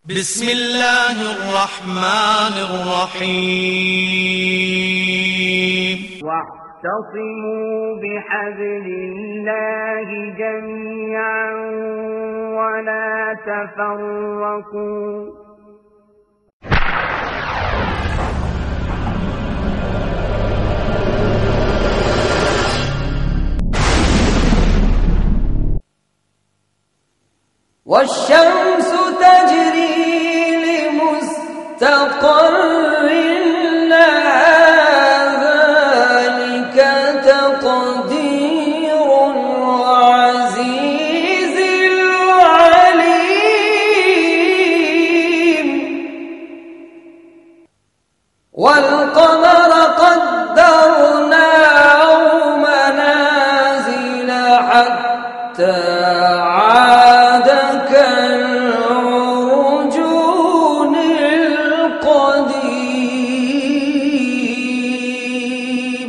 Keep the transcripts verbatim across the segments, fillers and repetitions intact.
بسم الله الرحمن الرحيم واعتصموا بحبل الله جميعا ولا تفرقوا والشمس تجري لمستقر لها ذلك تقدير العزيز العليم والقمر قدرناه منازل حتى عاد كالعرجون القديم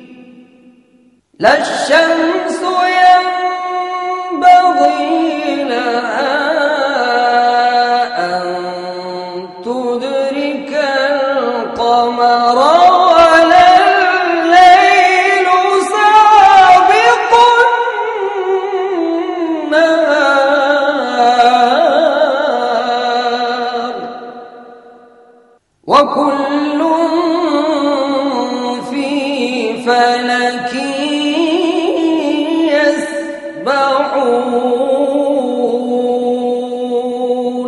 لا الشمس ينبغي لها أن تدرك القمر ولا الليل سابق النهار وكل في فلك يسبحون.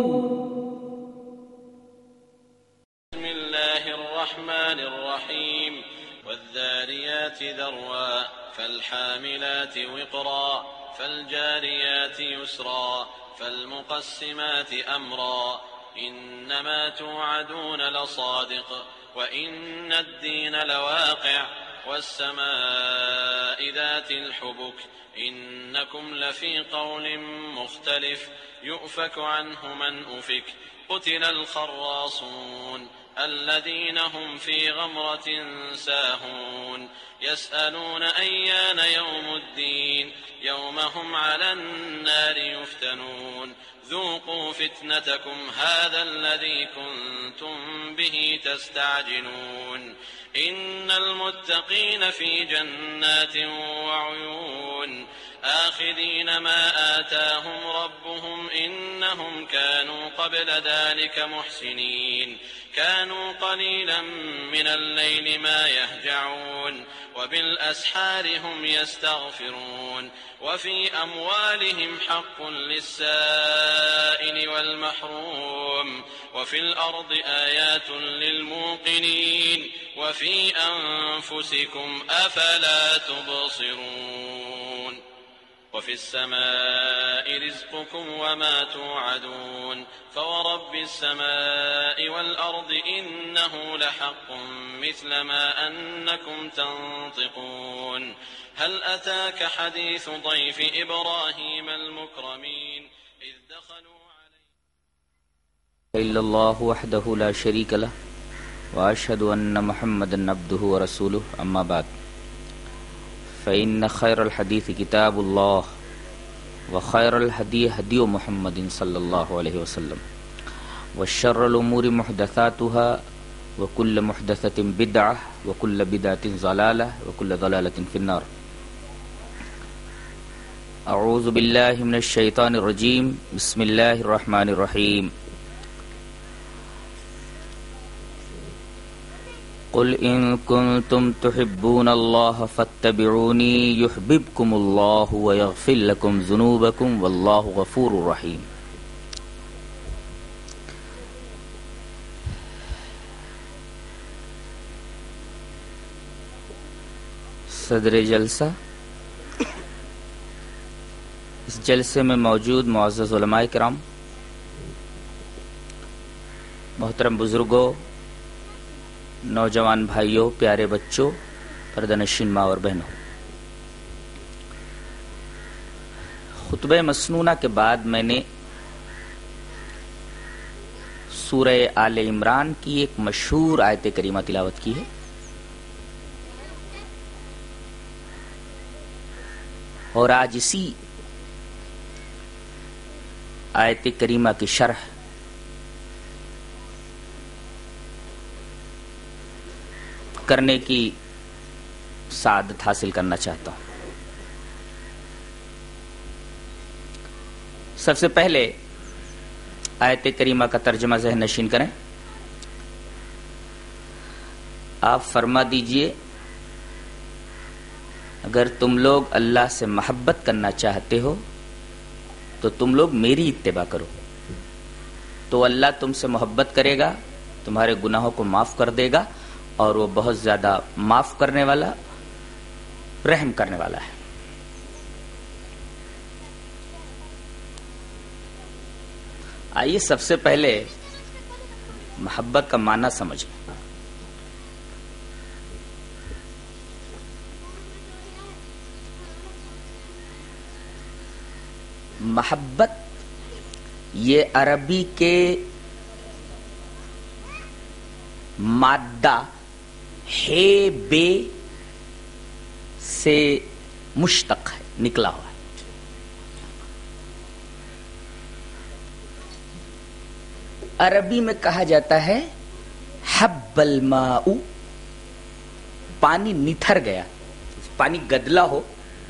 بسم الله الرحمن الرحيم والذاريات ذروا فالحاملات وقرا فالجاريات يسرا فالمقسمات أمرا إنما توعدون لصادق وإن الدين لواقع والسماء ذات الحبك إنكم لفي قول مختلف يؤفك عنه من أفك قتل الخراصون الذين هم في غمرة ساهون يسألون أيان يوم الدين يوم هم على النار يفتنون ذوقوا فتنتكم هذا الذي كنتم به تستعجلون إن المتقين في جنات وعيون آخذين ما آتاهم ربهم إنهم كانوا قبل ذلك محسنين كانوا قليلا من الليل ما يهجعون وبالأسحار هم يستغفرون وفي أموالهم حق للسائل والمحروم وفي الأرض آيات للموقنين وفي أنفسكم أفلا تبصرون وفي السماء رزقكم وما توعدون فورب السماء والأرض إنه لحق مثل ما أنكم تنطقون هل أتاك حديث ضيف إبراهيم المكرمين إذ دخلوا عليه إلا الله وحده لا شريك له وأشهد أن محمدا عبده ورسوله أما بعد فإن خير الحديث كتاب الله وخير الهدي هدي محمد صلى الله عليه وسلم وشر الأمور محدثاتها وكل محدثة بدعة وكل بدعة ضلالة وكل ضلالة في النار. أعوذ بالله من الشيطان الرجيم بسم الله الرحمن الرحيم قل إن كنتم تحبون الله فاتبعوني يحببكم الله ويغفر لكم ذنوبكم والله غفور رحيم. सदर जलसा इस जलसे में मौजूद मुअज़्ज़ज़ उलमाए किराम, मोहतरम बुजुर्गों, नौजवान भाइयों, प्यारे बच्चों, पर्दानशीन माँ और बहनों, खुतबे मसनूना के बाद मैंने सूरह आले इमरान की एक मशहूर आयत करीमा तिलावत की है और आज इसी आयत करीमा की शरह کرنے کی سعادت حاصل کرنا چاہتا ہوں. سب سے پہلے آیت کریمہ کا ترجمہ ذہن نشین کریں. آپ فرما دیجئے اگر تم لوگ اللہ سے محبت کرنا چاہتے ہو تو تم لوگ میری اتباع کرو، تو اللہ تم سے محبت کرے گا، تمہارے گناہوں کو معاف کر دے گا، اور وہ بہت زیادہ معاف کرنے والا، رحم کرنے والا ہے. آئیے سب سے پہلے محبت کا معنی سمجھیں. محبت یہ عربی کے مادہ ہے بے سے مشتق ہے، نکلا ہوا ہے. عربی میں کہا جاتا ہے حب الماء، پانی نتھر گیا. پانی گدلا ہو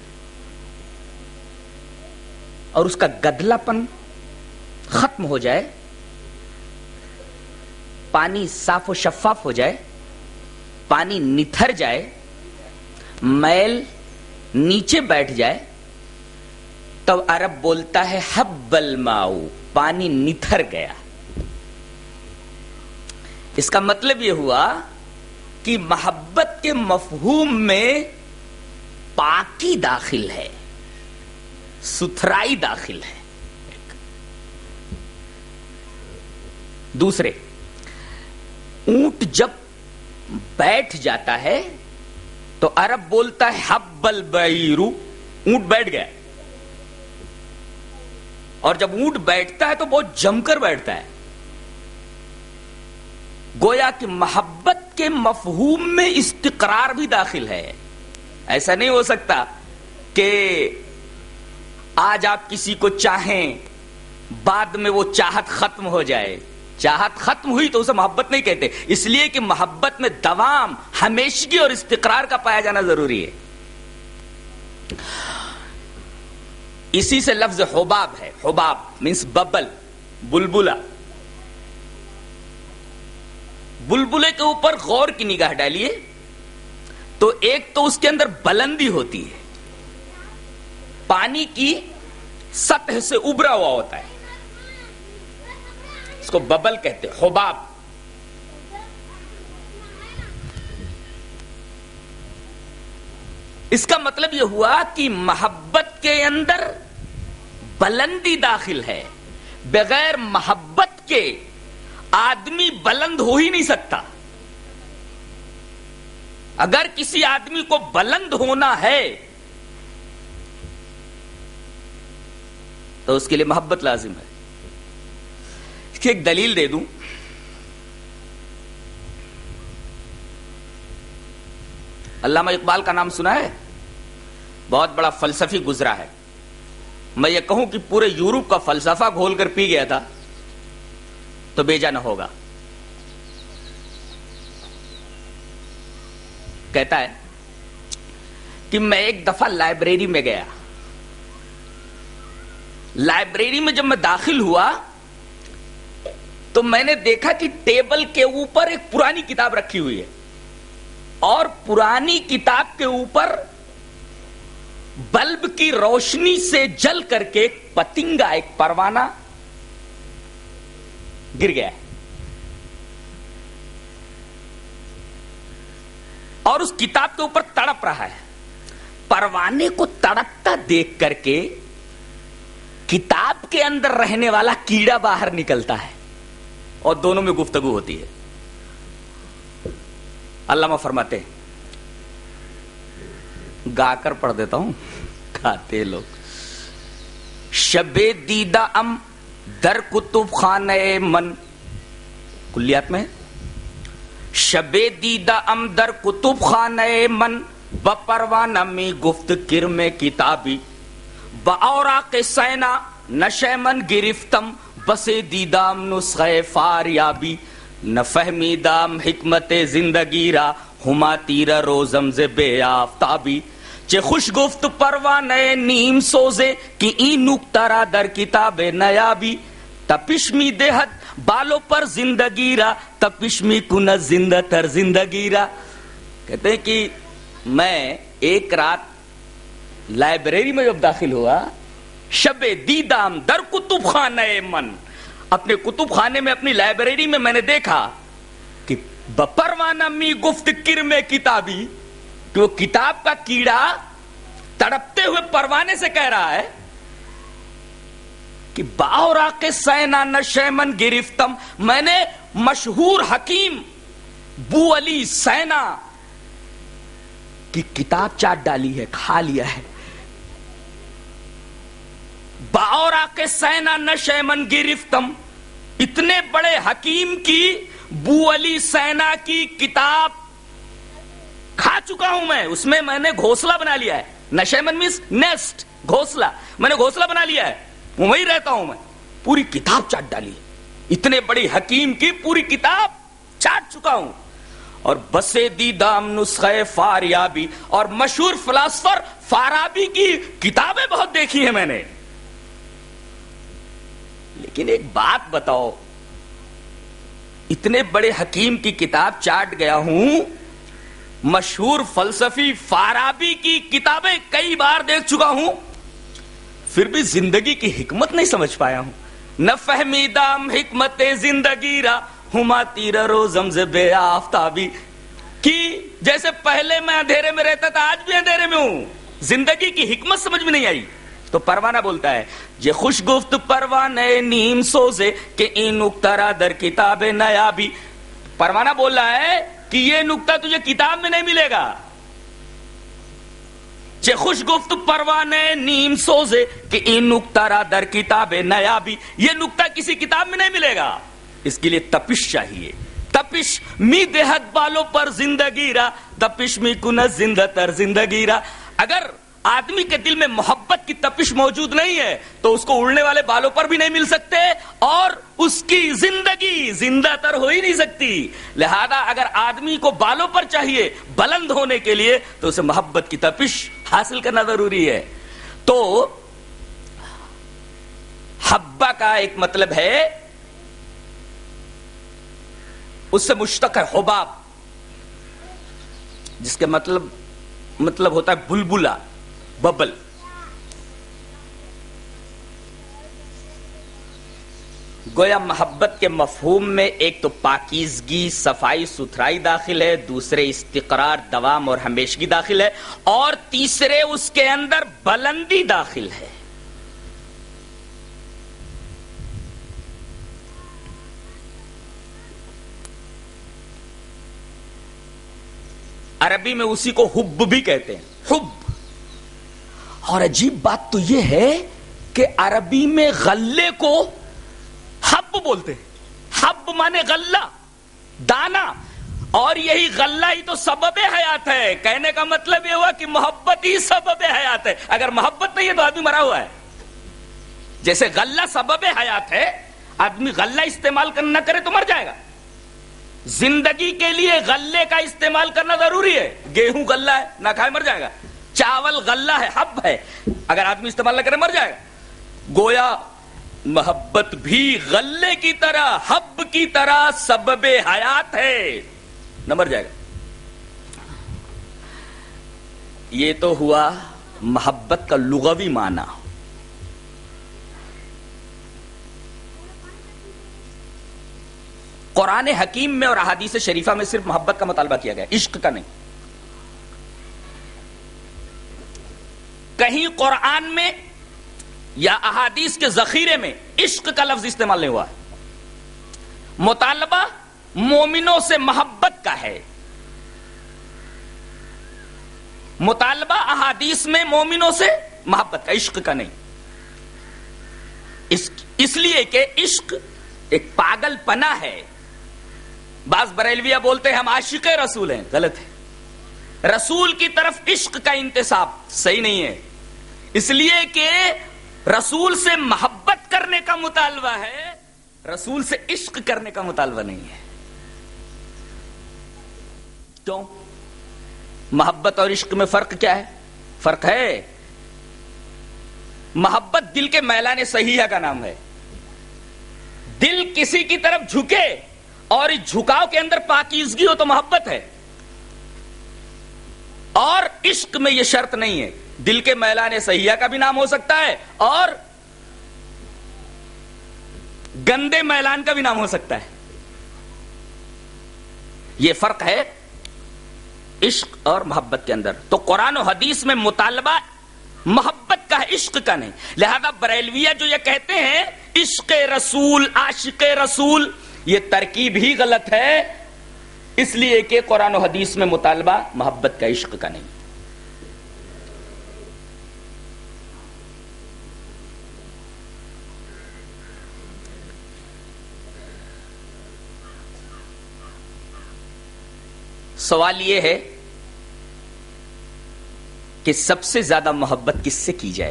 اور اس کا گدلا پن ختم ہو جائے، پانی صاف و شفاف ہو جائے، پانی نتھر جائے، میل نیچے بیٹھ جائے، تب عرب بولتا ہے حب الماء، پانی نتھر گیا. اس کا مطلب یہ ہوا کہ محبت کے مفہوم میں پاکی داخل ہے، ستھرائی داخل ہے. دوسرے، اونٹ جب بیٹھ جاتا ہے تو عرب بولتا ہے حب البعیر، اونٹ بیٹھ گیا. اور جب اونٹ بیٹھتا ہے تو بہت جم کر بیٹھتا ہے. گویا کہ محبت کے مفہوم میں استقرار بھی داخل ہے. ایسا نہیں ہو سکتا کہ آج آپ کسی کو چاہیں بعد میں وہ چاہت ختم ہو جائے. چاہت ختم ہوئی تو اسے محبت نہیں کہتے، اس لیے کہ محبت میں دوام، ہمیشگی اور استقرار کا پایا جانا ضروری ہے. اسی سے لفظ حباب ہے. حباب مینس ببل، بلبلہ. بلبلے کے اوپر غور کی نگاہ ڈالیے تو ایک تو اس کے اندر بلندی ہوتی ہے، پانی کی سطح سے ابھرا ہوا ہوتا ہے، اس کو ببل کہتے، حباب. اس کا مطلب یہ ہوا کہ محبت کے اندر بلندی داخل ہے. بغیر محبت کے آدمی بلند ہو ہی نہیں سکتا. اگر کسی آدمی کو بلند ہونا ہے تو اس کے لیے محبت لازم ہے. اس کی ایک دلیل دے دوں. علامہ اقبال کا نام سنا ہے؟ بہت بڑا فلسفی گزرا ہے. میں یہ کہوں کہ پورے یورپ کا فلسفہ گھول کر پی گیا تھا تو بیجا نہ ہوگا. کہتا ہے کہ میں ایک دفعہ لائبریری میں گیا. لائبریری میں جب میں داخل ہوا تو میں نے دیکھا کہ ٹیبل کے اوپر ایک پرانی کتاب رکھی ہوئی ہے، اور پرانی کتاب کے اوپر بلب کی روشنی سے جل کر کے ایک پتنگا، ایک پروانہ گر گیا ہے. اور اس کتاب کے اوپر تڑپ رہا ہے. پروانے کو تڑپتا دیکھ کر کے کتاب کے اندر رہنے والا کیڑا باہر نکلتا ہے اور دونوں میں گفتگو ہوتی ہے. علامہ فرماتے ہیں، گا کر پڑھ دیتا ہوں، گاتے لوگ. شب دیدہ ام در کتب خانہ من، کلیات میں، شب دیدہ ام در کتب خانہ من، بپروانہ میں گفت کرم کتابی، باوراق سینا نشے من گرفتم، بسے دیدام نسخہ فاریابی، نہ فہمیدام حکمت زندگی را، ہما تیر روزم ز بے آفتابی چه خوش گفت پروانه نیم سوزه که این نکته را در کتاب نیابی تپش می دهد بالوں پر زندگی را تپش می کند زندہ تر زندگی را. کہتے ہیں کہ میں ایک رات لائبریری میں جب داخل ہوا شب دیدام در کتب خانہ من اپنے کتب خانے میں اپنی لائبریری میں میں نے دیکھا کہ بپروانہ می گفت کرم کتابی کہ وہ کتاب کا کیڑا تڑپتے ہوئے پروانے سے کہہ رہا ہے کہ باوراق سینا نشیمن گرفتم میں نے مشہور حکیم بو علی سینا کی کتاب چاٹ ڈالی ہے کھا لیا ہے. باوراق سینا نشیمن گرفتم اتنے بڑے حکیم کی بو علی سینا کی کتاب کھا چکا ہوں میں. اس میں میں نے گھونسلہ بنا لیا ہے. نشیمن مینس نیسٹ گھونسلہ میں نے گھونسلہ بنا لیا ہے وہی رہتا ہوں میں. پوری کتاب چاٹ ڈالی اتنے بڑی حکیم کی پوری کتاب چاٹ چکا ہوں. اور بسے دیدام نسخہ فاریابی اور مشہور فلاسفر فارابی کی کتابیں بہت دیکھی ہیں میں نے. لیکن ایک بات بتاؤ اتنے بڑے حکیم کی کتاب چاٹ گیا ہوں مشہور فلسفی فارابی کی کتابیں کئی بار دیکھ چکا ہوں پھر بھی زندگی کی حکمت نہیں سمجھ پایا ہوں. نہ فہمیدام حکمت زندگی را ہما تیر روزم ز بے آفتابی کی جیسے پہلے میں اندھیرے میں رہتا تھا آج بھی اندھیرے میں ہوں. زندگی کی حکمت سمجھ میں نہیں آئی. تو پروانہ بولتا ہے یہ خوش گفت پروانے نیم سوزے کہ این نکتہ در کتاب نیابی. پروانہ بول رہا ہے کہ یہ نکتہ تجھے کتاب میں نہیں ملے گا. چه خوش گفت پروانے نیم سوزے کہ این نکتہ را در کتاب نیابی یہ نکتہ کسی کتاب میں نہیں ملے گا. اس کے لیے تپش چاہیے. تپش می دہت بالوں پر زندگی را تپش می کند زندہ تر زندگی را. اگر آدمی کے دل میں محبت کی تپش موجود نہیں ہے تو اس کو اڑنے والے بالوں پر بھی نہیں مل سکتے اور اس کی زندگی زندہ تر ہو ہی نہیں سکتی. لہذا اگر آدمی کو بالوں پر چاہیے بلند ہونے کے لیے تو اسے محبت کی تپش حاصل کرنا ضروری ہے. تو حبہ کا ایک مطلب ہے اس سے مشتق ہے حباب جس کے مطلب مطلب ہوتا ہے بلبلا ببل. گویا محبت کے مفہوم میں ایک تو پاکیزگی صفائی ستھرائی داخل ہے دوسرے استقرار دوام اور ہمیشگی داخل ہے اور تیسرے اس کے اندر بلندی داخل ہے. عربی میں اسی کو حب بھی کہتے ہیں حب. اور عجیب بات تو یہ ہے کہ عربی میں غلے کو حب بولتے ہیں. حب مانے غلہ دانا اور یہی غلہ ہی تو سبب حیات ہے. کہنے کا مطلب یہ ہوا کہ محبت ہی سبب حیات ہے. اگر محبت نہیں ہے تو آدمی مرا ہوا ہے. جیسے غلہ سبب حیات ہے آدمی غلہ استعمال نہ کرے تو مر جائے گا. زندگی کے لیے غلے کا استعمال کرنا ضروری ہے. گیہوں غلہ ہے نہ کھائے مر جائے گا. چاول غلہ ہے حب ہے اگر آدمی استعمال نہ کرے مر جائے گا. گویا محبت بھی غلے کی طرح حب کی طرح سبب حیات ہے نہ مر جائے گا. یہ تو ہوا محبت کا لغوی معنی. قرآن حکیم میں اور احادیث شریفہ میں صرف محبت کا مطالبہ کیا گیا عشق کا نہیں. کہیں قرآن میں یا احادیث کے ذخیرے میں عشق کا لفظ استعمال نہیں ہوا ہے. مطالبہ مومنوں سے محبت کا ہے. مطالبہ احادیث میں مومنوں سے محبت کا عشق کا نہیں. اس, اس لیے کہ عشق ایک پاگل پنا ہے. بعض بریلویہ بولتے ہیں ہم عاشق رسول ہیں. غلط ہے. رسول کی طرف عشق کا انتساب صحیح نہیں ہے. اس لیے کہ رسول سے محبت کرنے کا مطالبہ ہے رسول سے عشق کرنے کا مطالبہ نہیں ہے. کیوں؟ محبت اور عشق میں فرق کیا ہے؟ فرق ہے. محبت دل کے میلان صحیحہ کا نام ہے. دل کسی کی طرف جھکے اور اس جھکاؤ کے اندر پاکیزگی ہو تو محبت ہے. اور عشق میں یہ شرط نہیں ہے. دل کے میلان صحیحہ کا بھی نام ہو سکتا ہے اور گندے میلان کا بھی نام ہو سکتا ہے. یہ فرق ہے عشق اور محبت کے اندر. تو قرآن و حدیث میں مطالبہ محبت کا ہے، عشق کا نہیں. لہذا بریلویہ جو یہ کہتے ہیں عشق رسول عاشق رسول، یہ ترکیب ہی غلط ہے، اس لیے کہ قرآن و حدیث میں مطالبہ محبت کا عشق کا نہیں. سوال یہ ہے کہ سب سے زیادہ محبت کس سے کی جائے؟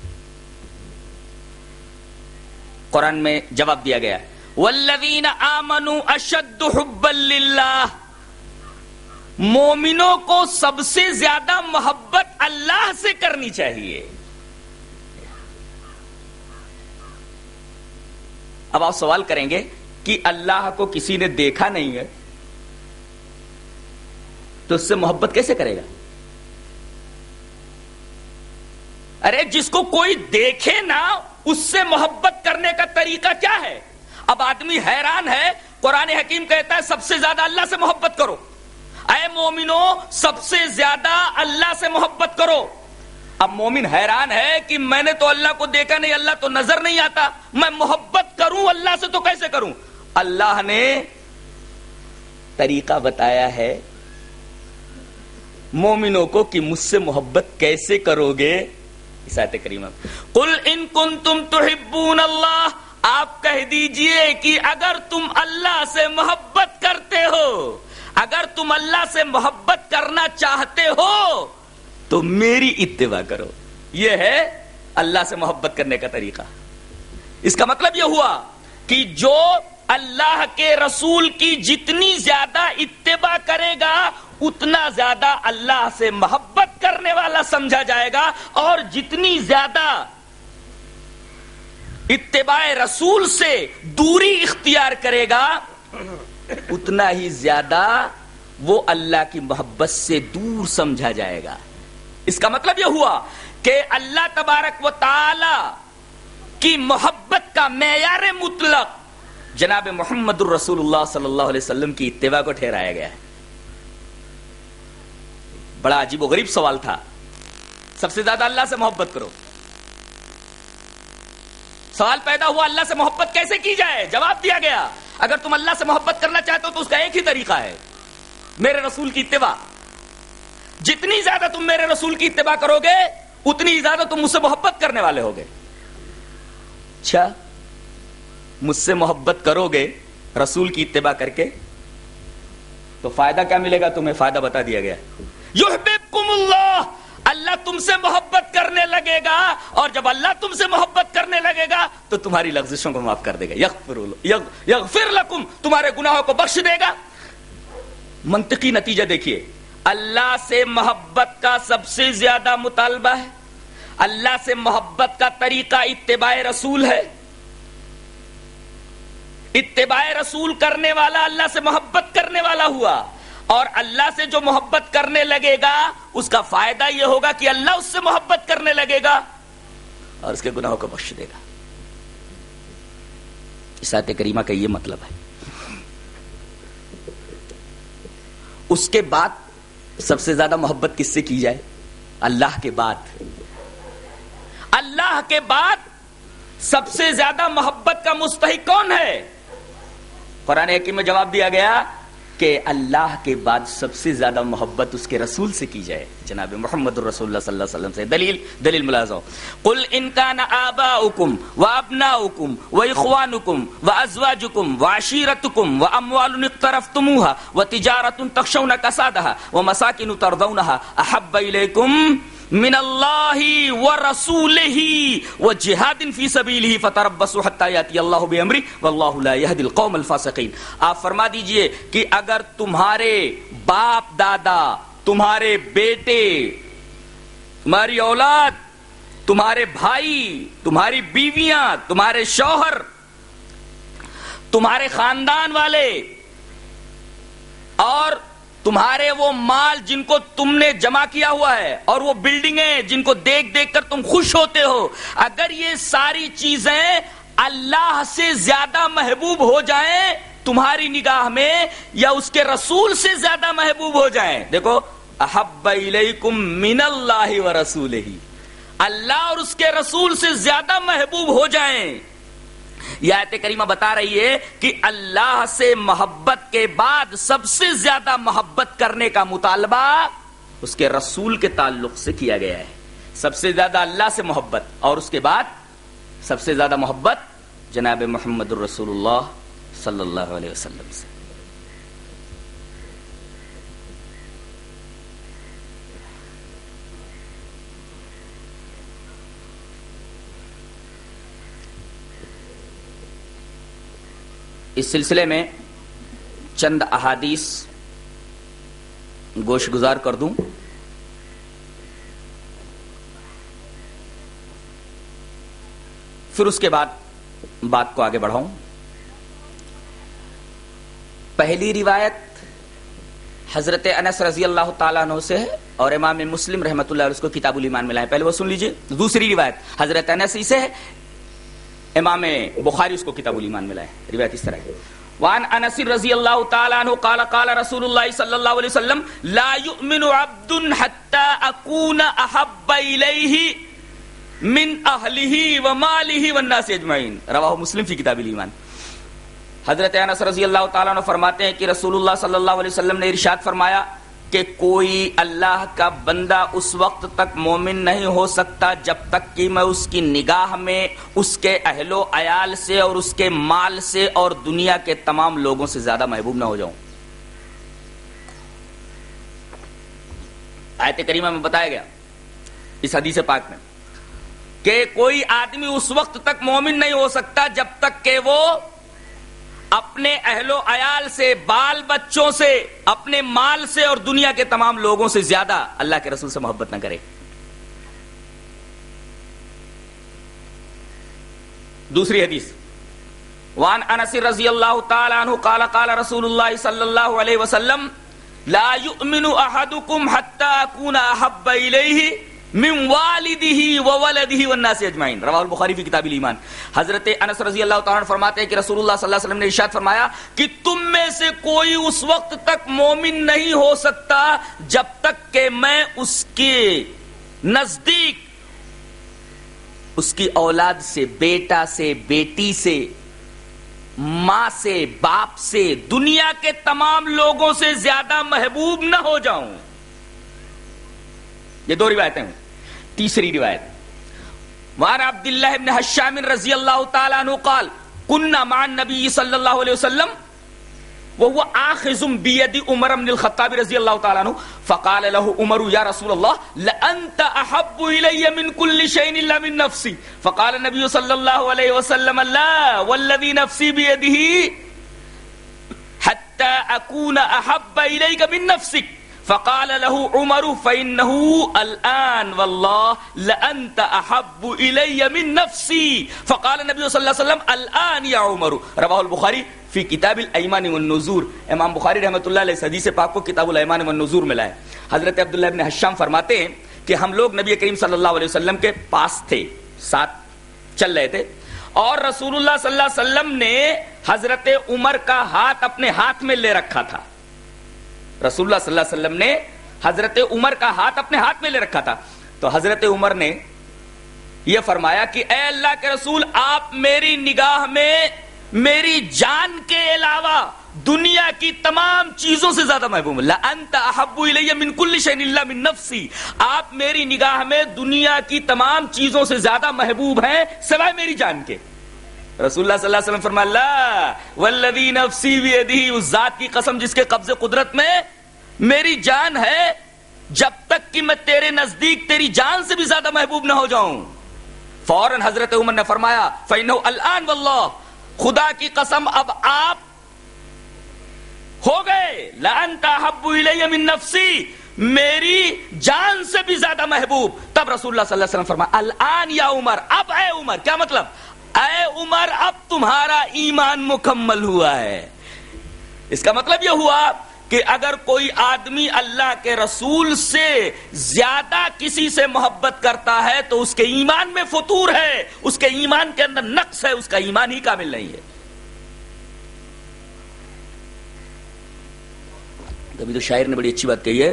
قرآن میں جواب دیا گیا والذین آمنوا اشد حبا للہ، مومنوں کو سب سے زیادہ محبت اللہ سے کرنی چاہیے. اب آپ سوال کریں گے کہ اللہ کو کسی نے دیکھا نہیں ہے تو اس سے محبت کیسے کرے گا؟ ارے جس کو کوئی دیکھے نہ اس سے محبت کرنے کا طریقہ کیا ہے؟ اب آدمی حیران ہے. قرآن حکیم کہتا ہے سب سے زیادہ اللہ سے محبت کرو. اے مومنو سب سے زیادہ اللہ سے محبت کرو. اب مومن حیران ہے کہ میں نے تو اللہ کو دیکھا نہیں، اللہ تو نظر نہیں آتا، میں محبت کروں اللہ سے تو کیسے کروں؟ اللہ نے طریقہ بتایا ہے مومنوں کو کہ مجھ سے محبت کیسے کرو گے. اس آیت کریمہ قل ان کنتم تحبون اللہ، آپ کہہ دیجئے کہ اگر تم اللہ سے محبت کرتے ہو، اگر تم اللہ سے محبت کرنا چاہتے ہو تو میری اتباع کرو. یہ ہے اللہ سے محبت کرنے کا طریقہ. اس کا مطلب یہ ہوا کہ جو اللہ کے رسول کی جتنی زیادہ اتباع کرے گا اتنا زیادہ اللہ سے محبت کرنے والا سمجھا جائے گا، اور جتنی زیادہ اتباع رسول سے دوری اختیار کرے گا اتنا ہی زیادہ وہ اللہ کی محبت سے دور سمجھا جائے گا. اس کا مطلب یہ ہوا کہ اللہ تبارک و تعالی کی محبت کا معیار مطلق جناب محمد الرسول اللہ صلی اللہ علیہ وسلم کی اتباع کو ٹھہرایا گیا ہے. بڑا عجیب و غریب سوال تھا. سب سے زیادہ اللہ سے محبت کرو. سوال پیدا ہوا اللہ سے محبت کیسے کی جائے؟ جواب دیا گیا اگر تم اللہ سے محبت کرنا چاہتے ہو تو اس کا ایک ہی طریقہ ہے، میرے رسول کی اتباع. جتنی زیادہ تم میرے رسول کی اتباع کرو گے اتنی زیادہ تم مجھ سے محبت کرنے والے ہوگے. اچھا مجھ سے محبت کرو گے رسول کی اتباع کر کے تو فائدہ کیا ملے گا تمہیں؟ فائدہ بتا دیا گیا یحببکم اللہ، اللہ تم سے محبت کرنے لگے گا، اور جب اللہ تم سے محبت کرنے لگے گا تو تمہاری لغزشوں کو معاف کر دے گا. یغفر یغفر لکم، تمہارے گناہوں کو بخش دے گا. منطقی نتیجہ دیکھیے، اللہ سے محبت کا سب سے زیادہ مطالبہ ہے. اللہ سے محبت کا طریقہ اتباع رسول ہے. اتباع رسول کرنے والا اللہ سے محبت کرنے والا ہوا، اور اللہ سے جو محبت کرنے لگے گا اس کا فائدہ یہ ہوگا کہ اللہ اس سے محبت کرنے لگے گا اور اس کے گناہوں کو بخش دے گا. اس آیت کریمہ کا یہ مطلب ہے. اس کے بعد سب سے زیادہ محبت کس سے کی جائے؟ اللہ کے بعد. اللہ کے بعد سب سے زیادہ محبت کا مستحق کون ہے؟ قرآن حکیم میں جواب دیا گیا کہ اللہ کے بعد سب سے زیادہ محبت اس کے رسول سے کی جائے، جناب محمد الرسول اللہ صلی اللہ علیہ وسلم سے. دلیل دلیل ملاحظہ قل ان کان آباؤکم وابناؤکم واخوانکم وازواجکم وعشیرتکم واموال اقترفتموها وتجارۃ تخشون کسادها ومساکن ترضونها احب الیکم من اللہ ورسولہ وجہاد فی سبیلہ فتربصوا حتی یاتی اللہ بامرہ واللہ لا یہدی القوم الفاسقین. آپ فرما دیجئے کہ اگر تمہارے باپ دادا تمہارے بیٹے، تمہاری اولاد، تمہارے بھائی، تمہاری بیویاں، تمہارے شوہر، تمہارے خاندان والے اور تمہارے وہ مال جن کو تم نے جمع کیا ہوا ہے اور وہ بلڈنگیں جن کو دیکھ دیکھ کر تم خوش ہوتے ہو، اگر یہ ساری چیزیں اللہ سے زیادہ محبوب ہو جائیں تمہاری نگاہ میں یا اس کے رسول سے زیادہ محبوب ہو جائیں، دیکھو احب الیکم من اللہ ورسولہ، اللہ اور اس کے رسول سے زیادہ محبوب ہو جائیں، یہ آیت کریمہ بتا رہی ہے کہ اللہ سے محبت کے بعد سب سے زیادہ محبت کرنے کا مطالبہ اس کے رسول کے تعلق سے کیا گیا ہے. سب سے زیادہ اللہ سے محبت اور اس کے بعد سب سے زیادہ محبت جناب محمد الرسول اللہ صلی اللہ علیہ وسلم سے. اس سلسلے میں چند احادیث گوش گزار کر دوں. پھر اس کے بعد بات کو آگے بڑھاؤں. پہلی روایت حضرت انس رضی اللہ تعالیٰ عنہ سے ہے اور امام مسلم رحمۃ اللہ علیہ اس کو کتاب الایمان میں لائے، پہلے وہ سن لیجئے. دوسری روایت حضرت انس سے ہے، امام بخاری اس کو کتاب الایمان میں لائے. روایت اس طرح ہے، وعن انس رضی اللہ تعالیٰ عنہ قال قال رسول اللہ صلی اللہ علیہ وسلم لا يؤمن عبد حتى اكون احب الیہ من اہلہ ومالہ والناس اجمعین، رواہ مسلم فی کتاب الایمان. حضرت انس رضی اللہ تعالیٰ عنہ فرماتے ہیں کہ رسول اللہ صلی اللہ علیہ وسلم نے ارشاد فرمایا کہ کوئی اللہ کا بندہ اس وقت تک مومن نہیں ہو سکتا جب تک کہ میں اس کی نگاہ میں اس کے اہل و عیال سے اور اس کے مال سے اور دنیا کے تمام لوگوں سے زیادہ محبوب نہ ہو جاؤں. آیت کریمہ میں بتایا گیا اس حدیث پاک میں کہ کوئی آدمی اس وقت تک مومن نہیں ہو سکتا جب تک کہ وہ اپنے اہل و عیال سے، بال بچوں سے، اپنے مال سے اور دنیا کے تمام لوگوں سے زیادہ اللہ کے رسول سے محبت نہ کرے. دوسری حدیث وعن انس رضی اللہ تعالی عنہ قال قال رسول اللہ صلی اللہ علیہ وسلم لا يؤمن احدكم حتى اكون احب الیہ من والدہ وولدہ والناس اجمعین، رواہ البخاری فی کتاب الایمان. حضرت انس رضی اللہ تعالیٰ عنہ فرماتے ہیں کہ رسول اللہ صلی اللہ علیہ وسلم نے ارشاد فرمایا کہ تم میں سے کوئی اس وقت تک مومن نہیں ہو سکتا جب تک کہ میں اس کے نزدیک اس کی اولاد سے، بیٹا سے، بیٹی سے، ماں سے، باپ سے، دنیا کے تمام لوگوں سے زیادہ محبوب نہ ہو جاؤں. یہ دو روایتیں ہیں. تیسری روایت وعن عبد اللہ بن حشام رضی اللہ تعالی عنہ قال كنا مع النبي صلی اللہ علیہ وسلم وهو آخذ بيد عمر بن الخطاب رضی اللہ تعالی عنہ فقال له عمر يا رسول الله لأنت احب الي من كل شيء الا من نفسي فقال النبي صلی اللہ علیہ وسلم لا والذي نفسي بيده حتى اكون احب اليك من نفسك فقال له عمر فإنه الآن والله لأنت أحب إلي من نفسي فقال النبي صلى الله عليه وسلم الآن يا عمر، رواه البخاری فی کتاب الایمان والنذور. امام بخاری رحمۃ اللہ علیہ حدیث پاک کو کتاب الایمان والنذور میں لائے. حضرت عبداللہ بن حشام فرماتے ہیں کہ ہم لوگ نبی کریم صلی اللہ علیہ وسلم کے پاس تھے، ساتھ چل رہے تھے اور رسول اللہ صلی اللہ علیہ وسلم نے حضرت عمر کا ہاتھ اپنے ہاتھ میں لے رکھا تھا. رسول اللہ صلی اللہ علیہ وسلم نے حضرت عمر کا ہاتھ اپنے ہاتھ میں لے رکھا تھا. تو حضرت عمر نے یہ فرمایا کہ اے اللہ کے رسول، آپ میری نگاہ میں میری جان کے علاوہ دنیا کی تمام چیزوں سے زیادہ محبوب ہیں. لأنت احب الی من کل شیء الا من نفسی، آپ میری نگاہ میں دنیا کی تمام چیزوں سے زیادہ محبوب ہیں سوائے میری جان کے. رسول اللہ صلی اللہ علیہ وسلم فرمایا لا والذی نفسی بیدہ، اس ذات کی قسم جس کے قبضے قدرت میں میری جان ہے، جب تک کہ میں تیرے نزدیک تیری جان سے بھی زیادہ محبوب نہ ہو جاؤں. فوراً حضرت عمر نے فرمایا فإنہ الآن واللہ، خدا کی قسم اب آپ ہو گئے لأنت احب الی من نفسی، میری جان سے بھی زیادہ محبوب. تب رسول اللہ صلی اللہ علیہ وسلم فرمایا الان یا عمر, اب اے عمر. کیا مطلب؟ اے عمر اب تمہارا ایمان مکمل ہوا ہے. اس کا مطلب یہ ہوا کہ اگر کوئی آدمی اللہ کے رسول سے زیادہ کسی سے محبت کرتا ہے تو اس کے ایمان میں فطور ہے, اس کے ایمان کے اندر نقص ہے, اس کا ایمان ہی کامل نہیں ہے. کبھی تو شاعر نے بڑی اچھی بات کہی ہے,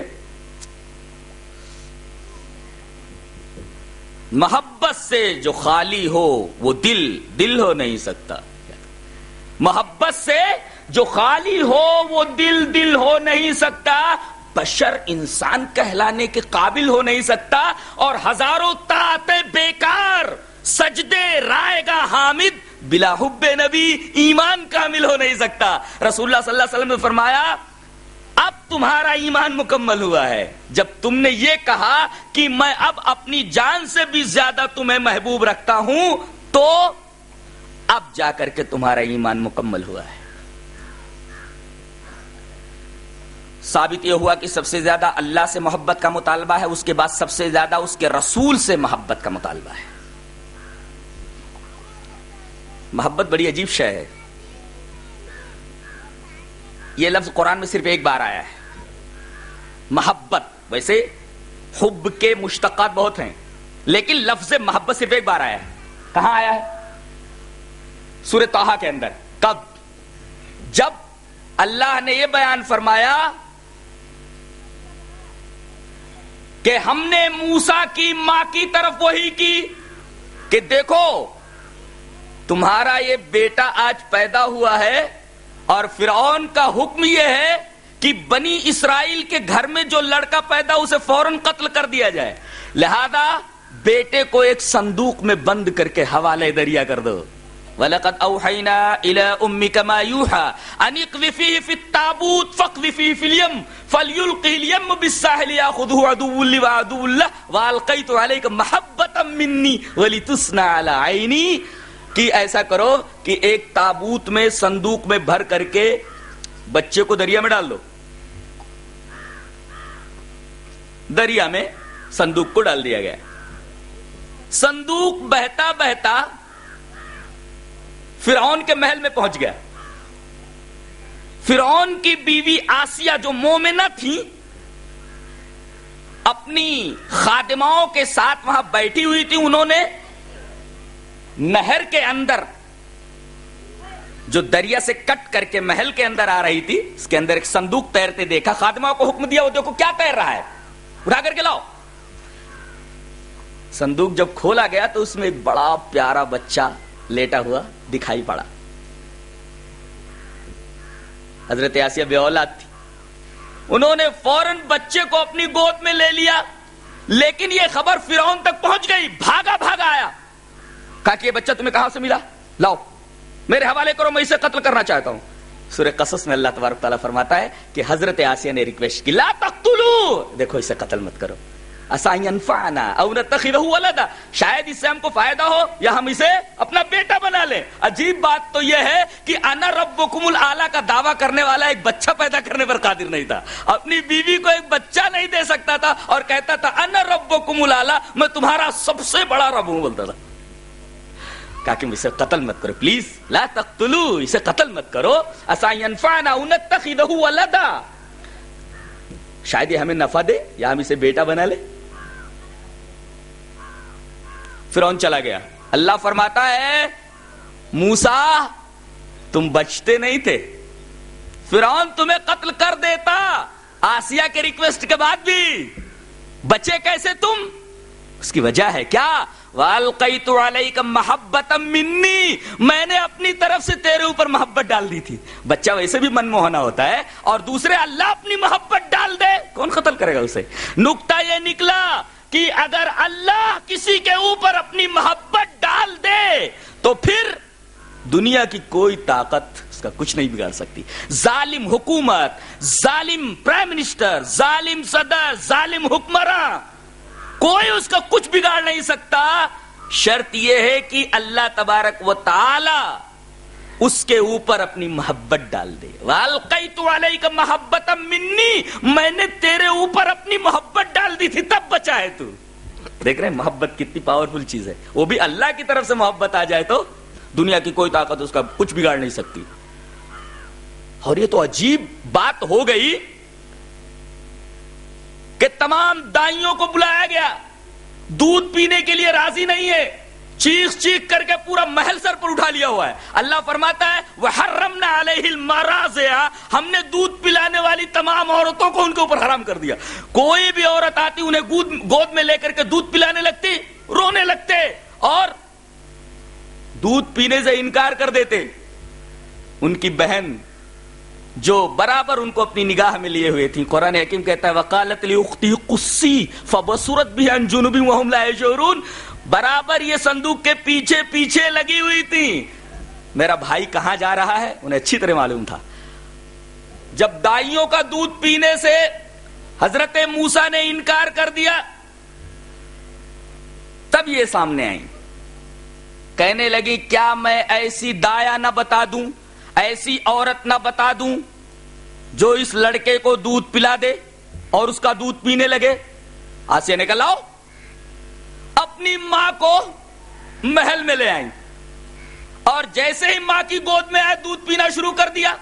محبت سے جو خالی ہو وہ دل دل ہو نہیں سکتا. محبت سے جو خالی ہو وہ دل دل ہو نہیں سکتا. بشر انسان کہلانے کے قابل ہو نہیں سکتا, اور ہزاروں طاعتیں بیکار, سجدے رائے گا حامد, بلا حب نبی ایمان کامل ہو نہیں سکتا. رسول اللہ صلی اللہ علیہ وسلم نے فرمایا اب تمہارا ایمان مکمل ہوا ہے جب تم نے یہ کہا کہ میں اب اپنی جان سے بھی زیادہ تمہیں محبوب رکھتا ہوں, تو اب جا کر کے تمہارا ایمان مکمل ہوا ہے. ثابت یہ ہوا کہ سب سے زیادہ اللہ سے محبت کا مطالبہ ہے, اس کے بعد سب سے زیادہ اس کے رسول سے محبت کا مطالبہ ہے. محبت بڑی عجیب شے ہے. یہ لفظ قرآن میں صرف ایک بار آیا ہے, محبت. ویسے حب کے مشتقات بہت ہیں, لیکن لفظ محبت صرف ایک بار آیا ہے. کہاں آیا ہے؟ سورہ طٰہٰ کے اندر. کب؟ جب اللہ نے یہ بیان فرمایا کہ ہم نے موسیٰ کی ماں کی طرف وحی کی کہ دیکھو تمہارا یہ بیٹا آج پیدا ہوا ہے, اور فرعون کا حکم یہ ہے کہ بنی اسرائیل کے گھر میں جو لڑکا پیدا اسے فوراً قتل کر دیا جائے, لہذا بیٹے کو ایک صندوق میں بند کر کے حوالے دریا کر دو. وَلَقَدْ أَوْحَيْنَا إِلَىٰ أُمِّكَ مَا يُوحَىٰ أَنِ اقْذِفِيهِ فِي التَّابُوتِ فَاقْذِفِيهِ فِي الْيَمِّ فَلْيُلْقِهِ الْيَمُّ بِالسَّاحِلِ يَأْخُذْهُ عَدُوٌّ لِّي وَعَدُوٌّ لَّهُ وَأَلْقَيْتُ عَلَيْكَ مَحَبَّةً مِّنِّي وَلِتُصْنَعَ عَلَىٰ عَيْنِي. کہ ایسا کرو کہ ایک تابوت میں صندوق میں بھر کر کے بچے کو دریا میں ڈال دو. دریا میں صندوق کو ڈال دیا گیا. صندوق بہتا بہتا فرعون کے محل میں پہنچ گیا. فرعون کی بیوی آسیہ جو مومنہ تھی اپنی خادماؤں کے ساتھ وہاں بیٹھی ہوئی تھی. انہوں نے نہر کے اندر جو دریا سے کٹ کر کے محل کے اندر آ رہی تھی, اس کے اندر ایک صندوق تیرتے دیکھا. خادماؤں کو حکم دیا وہ دیکھو کیا تیر رہا ہے, اٹھا کر کے لاؤ. صندوق جب کھولا گیا تو اس میں ایک بڑا پیارا بچہ لیٹا ہوا دکھائی پڑا. حضرت آسیہ بے اولاد تھی. انہوں نے فوراً بچے کو اپنی گود میں لے لیا, لیکن یہ خبر فرعون تک پہنچ گئی. بھاگا بھاگا آیا, کہا کہ یہ بچہ تمہیں کہاں سے ملا, لاؤ میرے حوالے کرو, میں اسے قتل کرنا چاہتا ہوں. سورہ قصص میں اللہ تبارک تعالیٰ فرماتا ہے کہ حضرت آسیہ نے ریکویسٹ کی لا تقتلوا, دیکھو اسے قتل مت کرو, عسى ان ينفعنا او نتخذه ولدا, شاید اس سے ہم کو فائدہ ہو یا ہم اسے اپنا بیٹا بنا لیں. عجیب بات تو یہ ہے کہ انا ربکم الاعلی کا دعویٰ کرنے والا ایک بچہ پیدا کرنے پر قادر نہیں تھا, اپنی بیوی کو ایک بچہ نہیں دے سکتا تھا, اور کہتا تھا انا ربکم الاعلی, میں تمہارا سب سے بڑا رب ہوں بولتا تھا. کہا کہ اسے قتل مت کرو پلیز, لا تقتلوا, اسے قتل مت کرو, عسى ان ينفعنا او نتخذه ولدا, شاید یہ ہمیں نفع دے یا ہم اسے بیٹا بنا لے. فرعون چلا گیا. اللہ فرماتا ہے موسیٰ تم بچتے نہیں تھے, فرعون تمہیں قتل کر دیتا. آسیہ کے ریکویسٹ کے بعد بھی بچے کیسے تم؟ اس کی وجہ ہے کیا؟ وَأَلْقَيْتُ عَلَيْكَ مَحَبَّةً مِّنِّي, میں نے اپنی طرف سے تیرے اوپر محبت ڈال دی تھی. بچہ ویسے بھی من موہنا ہوتا ہے, اور دوسرے اللہ اپنی محبت ڈال دے, کون قتل کرے گا اسے؟ نکتہ یہ نکلا کہ اگر اللہ کسی کے اوپر اپنی محبت ڈال دے تو پھر دنیا کی کوئی طاقت اس کا کچھ نہیں بگاڑ سکتی. ظالم حکومت, ظالم پرائم منسٹر, ظالم صدر, ظالم حکمراں, کوئی اس کا کچھ بگاڑ نہیں سکتا. شرط یہ ہے کہ اللہ تبارک و تعالی اس کے اوپر اپنی محبت ڈال دے. وَأَلْقَيْتُ عَلَيْكَ مَحَبَّةً مِّنِّي, میں نے تیرے اوپر اپنی محبت ڈال دی تھی تب بچا ہے تو. دیکھ رہے ہیں محبت کتنی پاورفل چیز ہے. وہ بھی اللہ کی طرف سے محبت آ جائے تو دنیا کی کوئی طاقت اس کا کچھ بگاڑ نہیں سکتی. اور یہ تو عجیب بات ہو گئی کہ تمام دائیوں کو بلایا گیا, دودھ پینے کے لیے راضی نہیں ہے, چیخ چیخ کر کے پورا محل سر پر اٹھا لیا ہوا ہے. اللہ فرماتا ہے وَحَرَّمْنَا عَلَيْهِ الْمَرَاضِعَ, ہم نے دودھ پلانے والی تمام عورتوں کو ان کے اوپر حرام کر دیا. کوئی بھی عورت آتی انہیں گود میں لے کر کے دودھ پلانے لگتی, رونے لگتے اور دودھ پینے سے انکار کر دیتے. ان کی بہن جو برابر ان کو اپنی نگاہ میں لیے ہوئے تھی, قرآن حکیم کہتا ہے وَقَالَتْ لِأُخْتِهِ قُصِّي فَبَصُرَتْ بِهِ عَنْ جُنُوبٍ وَهُمْ لَا يَشْعُرُونَ, برابر یہ صندوق کے پیچھے پیچھے لگی ہوئی تھی. میرا بھائی کہاں جا رہا ہے انہیں اچھی طرح معلوم تھا. جب دائیوں کا دودھ پینے سے حضرت موسیٰ نے انکار کر دیا تب یہ سامنے آئی, کہنے لگی کیا میں ایسی دایا نہ بتا دوں, ایسی عورت نہ بتا دوں جو اس لڑکے کو دودھ پلا دے اور اس کا دودھ پینے لگے. آسیہ نے کہا لاؤ, اپنی ماں کو محل میں لے آئیں اور جیسے ہی ماں کی گود میں آئے دودھ پینا شروع کر دیا.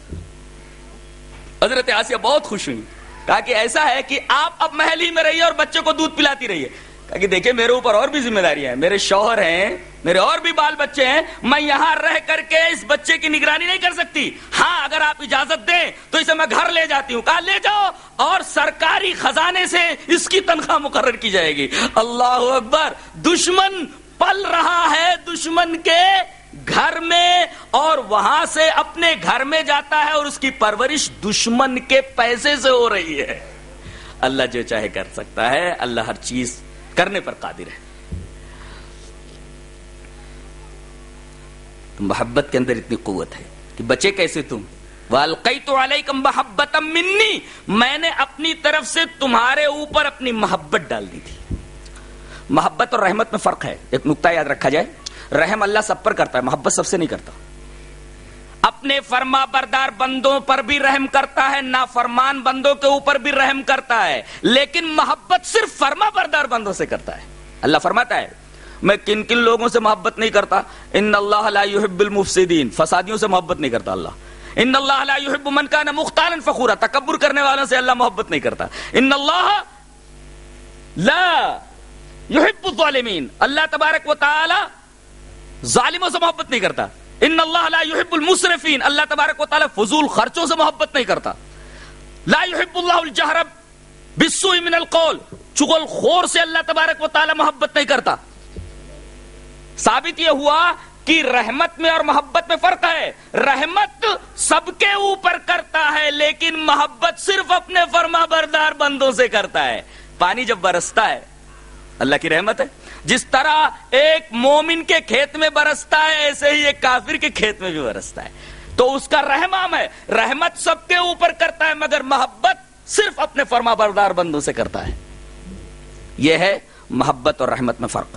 حضرت آسیہ بہت خوش ہوئی, کہا کہ ایسا ہے کہ آپ اب محل ہی میں رہیے اور بچے کو دودھ پلاتی رہیے. کہا کہ دیکھیں میرے اوپر اور بھی ذمہ داری ہے, میرے شوہر ہیں, میرے اور بھی بال بچے ہیں, میں یہاں رہ کر کے اس بچے کی نگرانی نہیں کر سکتی. ہاں اگر آپ اجازت دیں تو اسے میں گھر لے جاتی ہوں. کہا لے جاؤ اور سرکاری خزانے سے اس کی تنخواہ مقرر کی جائے گی. اللہ اکبر, دشمن پل رہا ہے دشمن کے گھر میں اور وہاں سے اپنے گھر میں جاتا ہے اور اس کی پرورش دشمن کے پیسے سے ہو رہی ہے. اللہ جو چاہے کر سکتا ہے, اللہ ہر چیز کرنے پر قادر ہے. محبت کے اندر اتنی قوت ہے کہ بچے کیسے تم, وَأَلْقَيْتُ عَلَيْكَ مَحَبَّةً مِّنِّي, میں نے اپنی طرف سے تمہارے اوپر اپنی محبت ڈال دی تھی. محبت اور رحمت میں فرق ہے, ایک نقطہ یاد رکھا جائے. رحم اللہ سب پر کرتا ہے, محبت سب سے نہیں کرتا. اپنے فرما بردار بندوں پر بھی رحم کرتا ہے, نافرمان بندوں کے اوپر بھی رحم کرتا ہے, لیکن محبت صرف فرما بردار بندوں سے کرتا ہے. اللہ فرماتا ہے میں کن کن لوگوں سے محبت نہیں کرتا, ان اللہ لا يحب المفسدین, فسادیوں سے محبت نہیں کرتا اللہ. ان اللہ لا يحب من کان مختالا فخورا, تکبر کرنے والوں سے اللہ محبت نہیں کرتا. ان اللہ لا يحب الظالمین, اللہ تبارک و تعالی ظالموں سے محبت نہیں کرتا. ان اللہ لا يحب المسرفین, اللہ تبارک و تعالی فضول خرچوں سے محبت نہیں کرتا. لا يحب اللہ الجہر بالسوء من القول, چغل خور سے اللہ تبارک و تعالی محبت نہیں کرتا. ثابت یہ ہوا کہ رحمت میں اور محبت میں فرق ہے. رحمت سب کے اوپر کرتا ہے لیکن محبت صرف اپنے فرما بردار بندوں سے کرتا ہے. پانی جب برستا ہے اللہ کی رحمت ہے, جس طرح ایک مومن کے کھیت میں برستا ہے ایسے ہی ایک کافر کے کھیت میں بھی برستا ہے, تو اس کا رحم عام ہے. رحمت سب کے اوپر کرتا ہے مگر محبت صرف اپنے فرما بردار بندوں سے کرتا ہے. یہ ہے محبت اور رحمت میں فرق.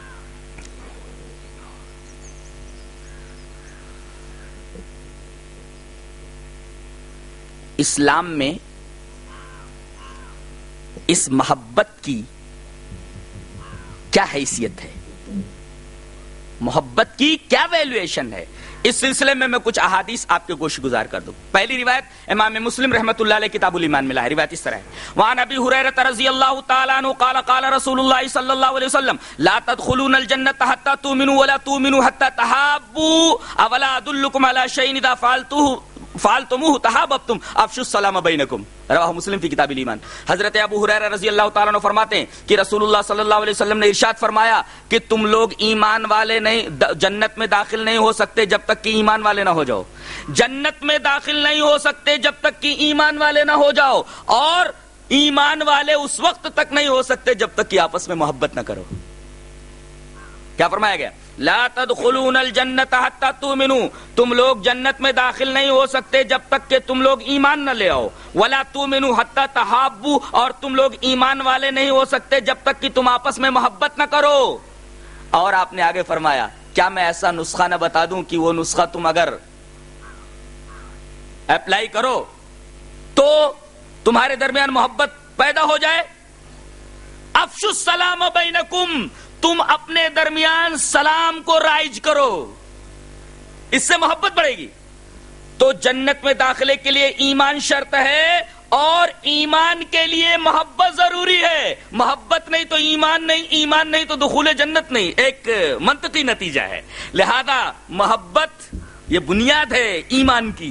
اسلام میں اس محبت کی کیا حیثیت ہے, محبت کی کیا ویلیویشن ہے, اس سلسلے میں میں کچھ احادیث آپ کے گوش گزار کر دوں. پہلی روایت امام مسلم رحمۃ اللہ علیہ کتاب الایمان میں لایا. روایت اس طرح ہے, وعن ابی ہریرہ رضی اللہ تعالی عنہ قال قال رسول اللہ صلی اللہ علیہ وسلم لا تدخلون الجنۃ حتى تؤمنوا ولا تؤمنوا حتى تحابوا اولا ادلکم علی شیء اذا فعلتوه فعلتموه تحاببتم افشوا السلام بینکم. رواہ مسلم فی کتاب الایمان. حضرت ابو ہریرہ رضی اللہ تعالیٰ عنہ فرماتے ہیں کہ رسول اللہ صلی اللہ علیہ وسلم نے ارشاد فرمایا کہ تم لوگ ایمان والے نہیں جنت میں داخل نہیں ہو سکتے جب تک کہ ایمان والے نہ ہو جاؤ. جنت میں داخل نہیں ہو سکتے جب تک کہ ایمان والے نہ ہو جاؤ, اور ایمان والے اس وقت تک نہیں ہو سکتے جب تک کہ آپس میں محبت نہ کرو. کیا فرمایا گیا؟ لا تدخلون الجنت حتى تؤمنوا, تم لوگ جنت میں داخل نہیں ہو سکتے جب تک کہ تم لوگ ایمان نہ لے آؤ. ولا تؤمنوا حتى تحابوا, اور تم لوگ ایمان والے نہیں ہو سکتے جب تک کہ تم آپس میں محبت نہ کرو. اور آپ نے آگے فرمایا کیا میں ایسا نسخہ نہ بتا دوں کہ وہ نسخہ تم اگر اپلائی کرو تو تمہارے درمیان محبت پیدا ہو جائے؟ افشوا السلام بینکم، تم اپنے درمیان سلام کو رائج کرو، اس سے محبت بڑھے گی۔ تو جنت میں داخلے کے لیے ایمان شرط ہے اور ایمان کے لیے محبت ضروری ہے۔ محبت نہیں تو ایمان نہیں، ایمان نہیں تو دخول جنت نہیں، ایک منطقی نتیجہ ہے۔ لہذا محبت یہ بنیاد ہے ایمان کی،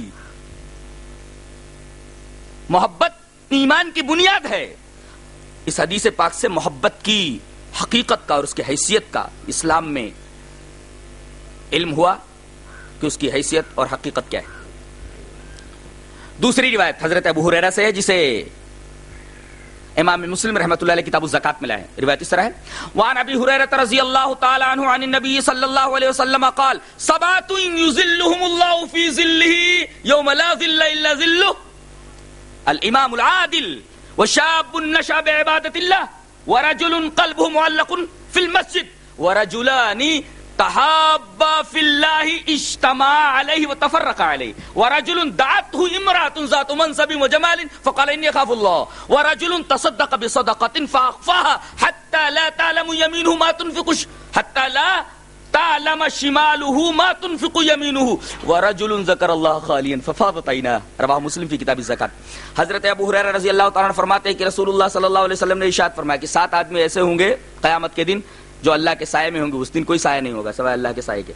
محبت ایمان کی بنیاد ہے۔ اس حدیث پاک سے محبت کی حقیقت کا اور اس کی حیثیت کا اسلام میں علم ہوا کہ اس کی حیثیت اور حقیقت کیا ہے۔ دوسری روایت حضرت ابو ہریرہ سے ہے، جسے امام مسلم رحمۃ اللہ علیہ کتاب الزکات میں لائے ہیں۔ روایت اس طرح ہے، وعن ابی ہریرہ رضی اللہ تعالی عنہ عن النبی صلی اللہ علیہ وسلم قال سبعۃ یظلهم اللہ فی ظلہ یوم لا ظل الا ظلہ، الامام العادل وشاب نشأ بعبادۃ اللہ ورجل قلبه معلق فی المسجد ورجلان تحابا فی اللہ اجتمعا علیہ وتفرقا علیہ ورجل دعته امرأة ذات منصب وجمال فقال انی اخاف اللہ ورجل تصدق بصدقة فاخفاها حتى لا تعلم يمينه ما تنفق حتى لا تعلم شماله ما تنفق يمينه ورجل ذكر الله خاليا ففاضت عيناه، رواہ مسلم فی کتاب الزکات۔ حضرت ابو ہریرہ رضی اللہ تعالیٰ عنہ فرماتے ہیں کہ رسول اللہ صلی اللہ علیہ وسلم نے ارشاد فرمایا کہ سات آدمی ایسے ہوں گے قیامت کے دن جو اللہ کے سائے میں ہوں گے، اس دن کوئی سایہ نہیں ہوگا سوائے اللہ کے سائے کے۔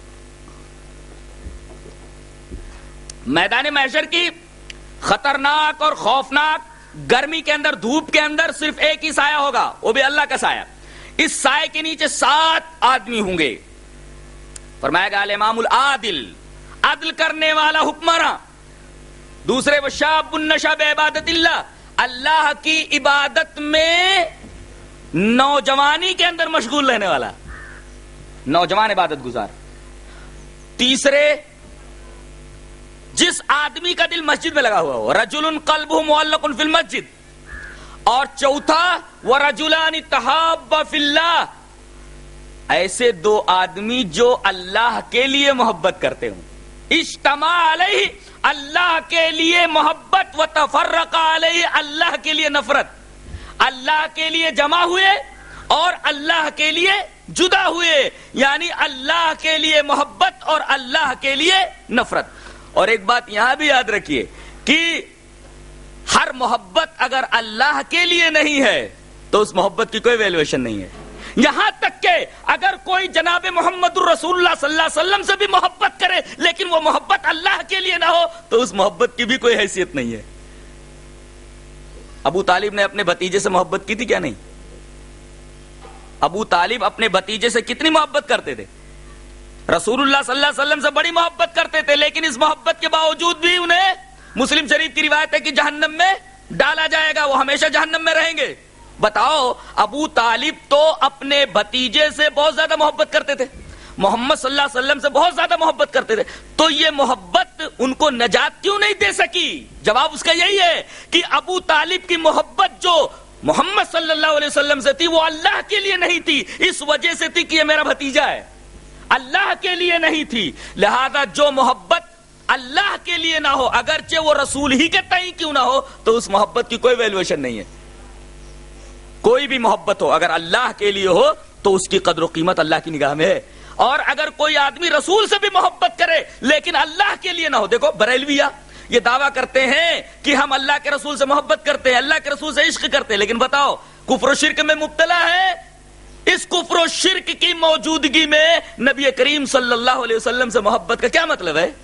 میدان محشر کی خطرناک اور خوفناک گرمی کے اندر، دھوپ کے اندر صرف ایک ہی سایہ ہوگا، وہ بھی اللہ کا سایہ۔ اس سائے کے نیچے سات آدمی ہوں گے۔ فرمایا گیا الامام العادل، عدل کرنے والا حکمراں، دوسرے وہ شاب نشأ بعبادۃ اللہ، اللہ کی عبادت میں نوجوانی کے اندر مشغول رہنے والا، نوجوان عبادت گزار۔ تیسرے جس آدمی کا دل مسجد میں لگا ہوا ہو، رجل قلبہ معلق فی المسجد۔ اور چوتھا ورجلان تحابا فی اللہ، ایسے دو آدمی جو اللہ کے لیے محبت کرتے ہوں، اجتماع علیہ اللہ کے لیے محبت و تفرق علیہ اللہ کے لیے نفرت، اللہ کے لیے جمع ہوئے اور اللہ کے لیے جدا ہوئے، یعنی اللہ کے لیے محبت اور اللہ کے لیے نفرت۔ اور ایک بات یہاں بھی یاد رکھیے کہ ہر محبت اگر اللہ کے لیے نہیں ہے تو اس محبت کی کوئی ویلیویشن نہیں ہے، یہاں تک کہ اگر کوئی جناب محمد الرسول اللہ صلی اللہ علیہ وسلم سے بھی محبت کرے لیکن وہ محبت اللہ کے لیے نہ ہو تو اس محبت کی بھی کوئی حیثیت نہیں ہے۔ ابو طالب نے اپنے بھتیجے سے محبت کی تھی کیا نہیں؟ ابو طالب اپنے بھتیجے سے کتنی محبت کرتے تھے؟ رسول اللہ صلی اللہ علیہ وسلم سے بڑی محبت کرتے تھے، لیکن اس محبت کے باوجود بھی انہیں مسلم شریف کی روایت ہے کہ جہنم میں ڈالا جائے گا، وہ ہمیشہ جہنم میں رہیں گے۔ بتاؤ، ابو طالب تو اپنے بھتیجے سے بہت زیادہ محبت کرتے تھے، محمد صلی اللہ علیہ وسلم سے بہت زیادہ محبت کرتے تھے، تو یہ محبت ان کو نجات کیوں نہیں دے سکی؟ جواب اس کا یہی ہے کہ ابو طالب کی محبت جو محمد صلی اللہ علیہ وسلم سے تھی وہ اللہ کے لیے نہیں تھی، اس وجہ سے تھی کہ یہ میرا بھتیجا ہے، اللہ کے لیے نہیں تھی۔ لہذا جو محبت اللہ کے لیے نہ ہو، اگرچہ وہ رسول ہی کے تئیں کیوں نہ ہو، تو اس محبت کی کوئی ویلیویشن نہیں ہے۔ کوئی بھی محبت ہو اگر اللہ کے لیے ہو تو اس کی قدر و قیمت اللہ کی نگاہ میں ہے، اور اگر کوئی آدمی رسول سے بھی محبت کرے لیکن اللہ کے لیے نہ ہو، دیکھو بریلویہ یہ دعویٰ کرتے ہیں کہ ہم اللہ کے رسول سے محبت کرتے ہیں، اللہ کے رسول سے عشق کرتے ہیں، لیکن بتاؤ کفر و شرک میں مبتلا ہے۔ اس کفر و شرک کی موجودگی میں نبی کریم صلی اللہ علیہ وسلم سے محبت کا کیا مطلب ہے؟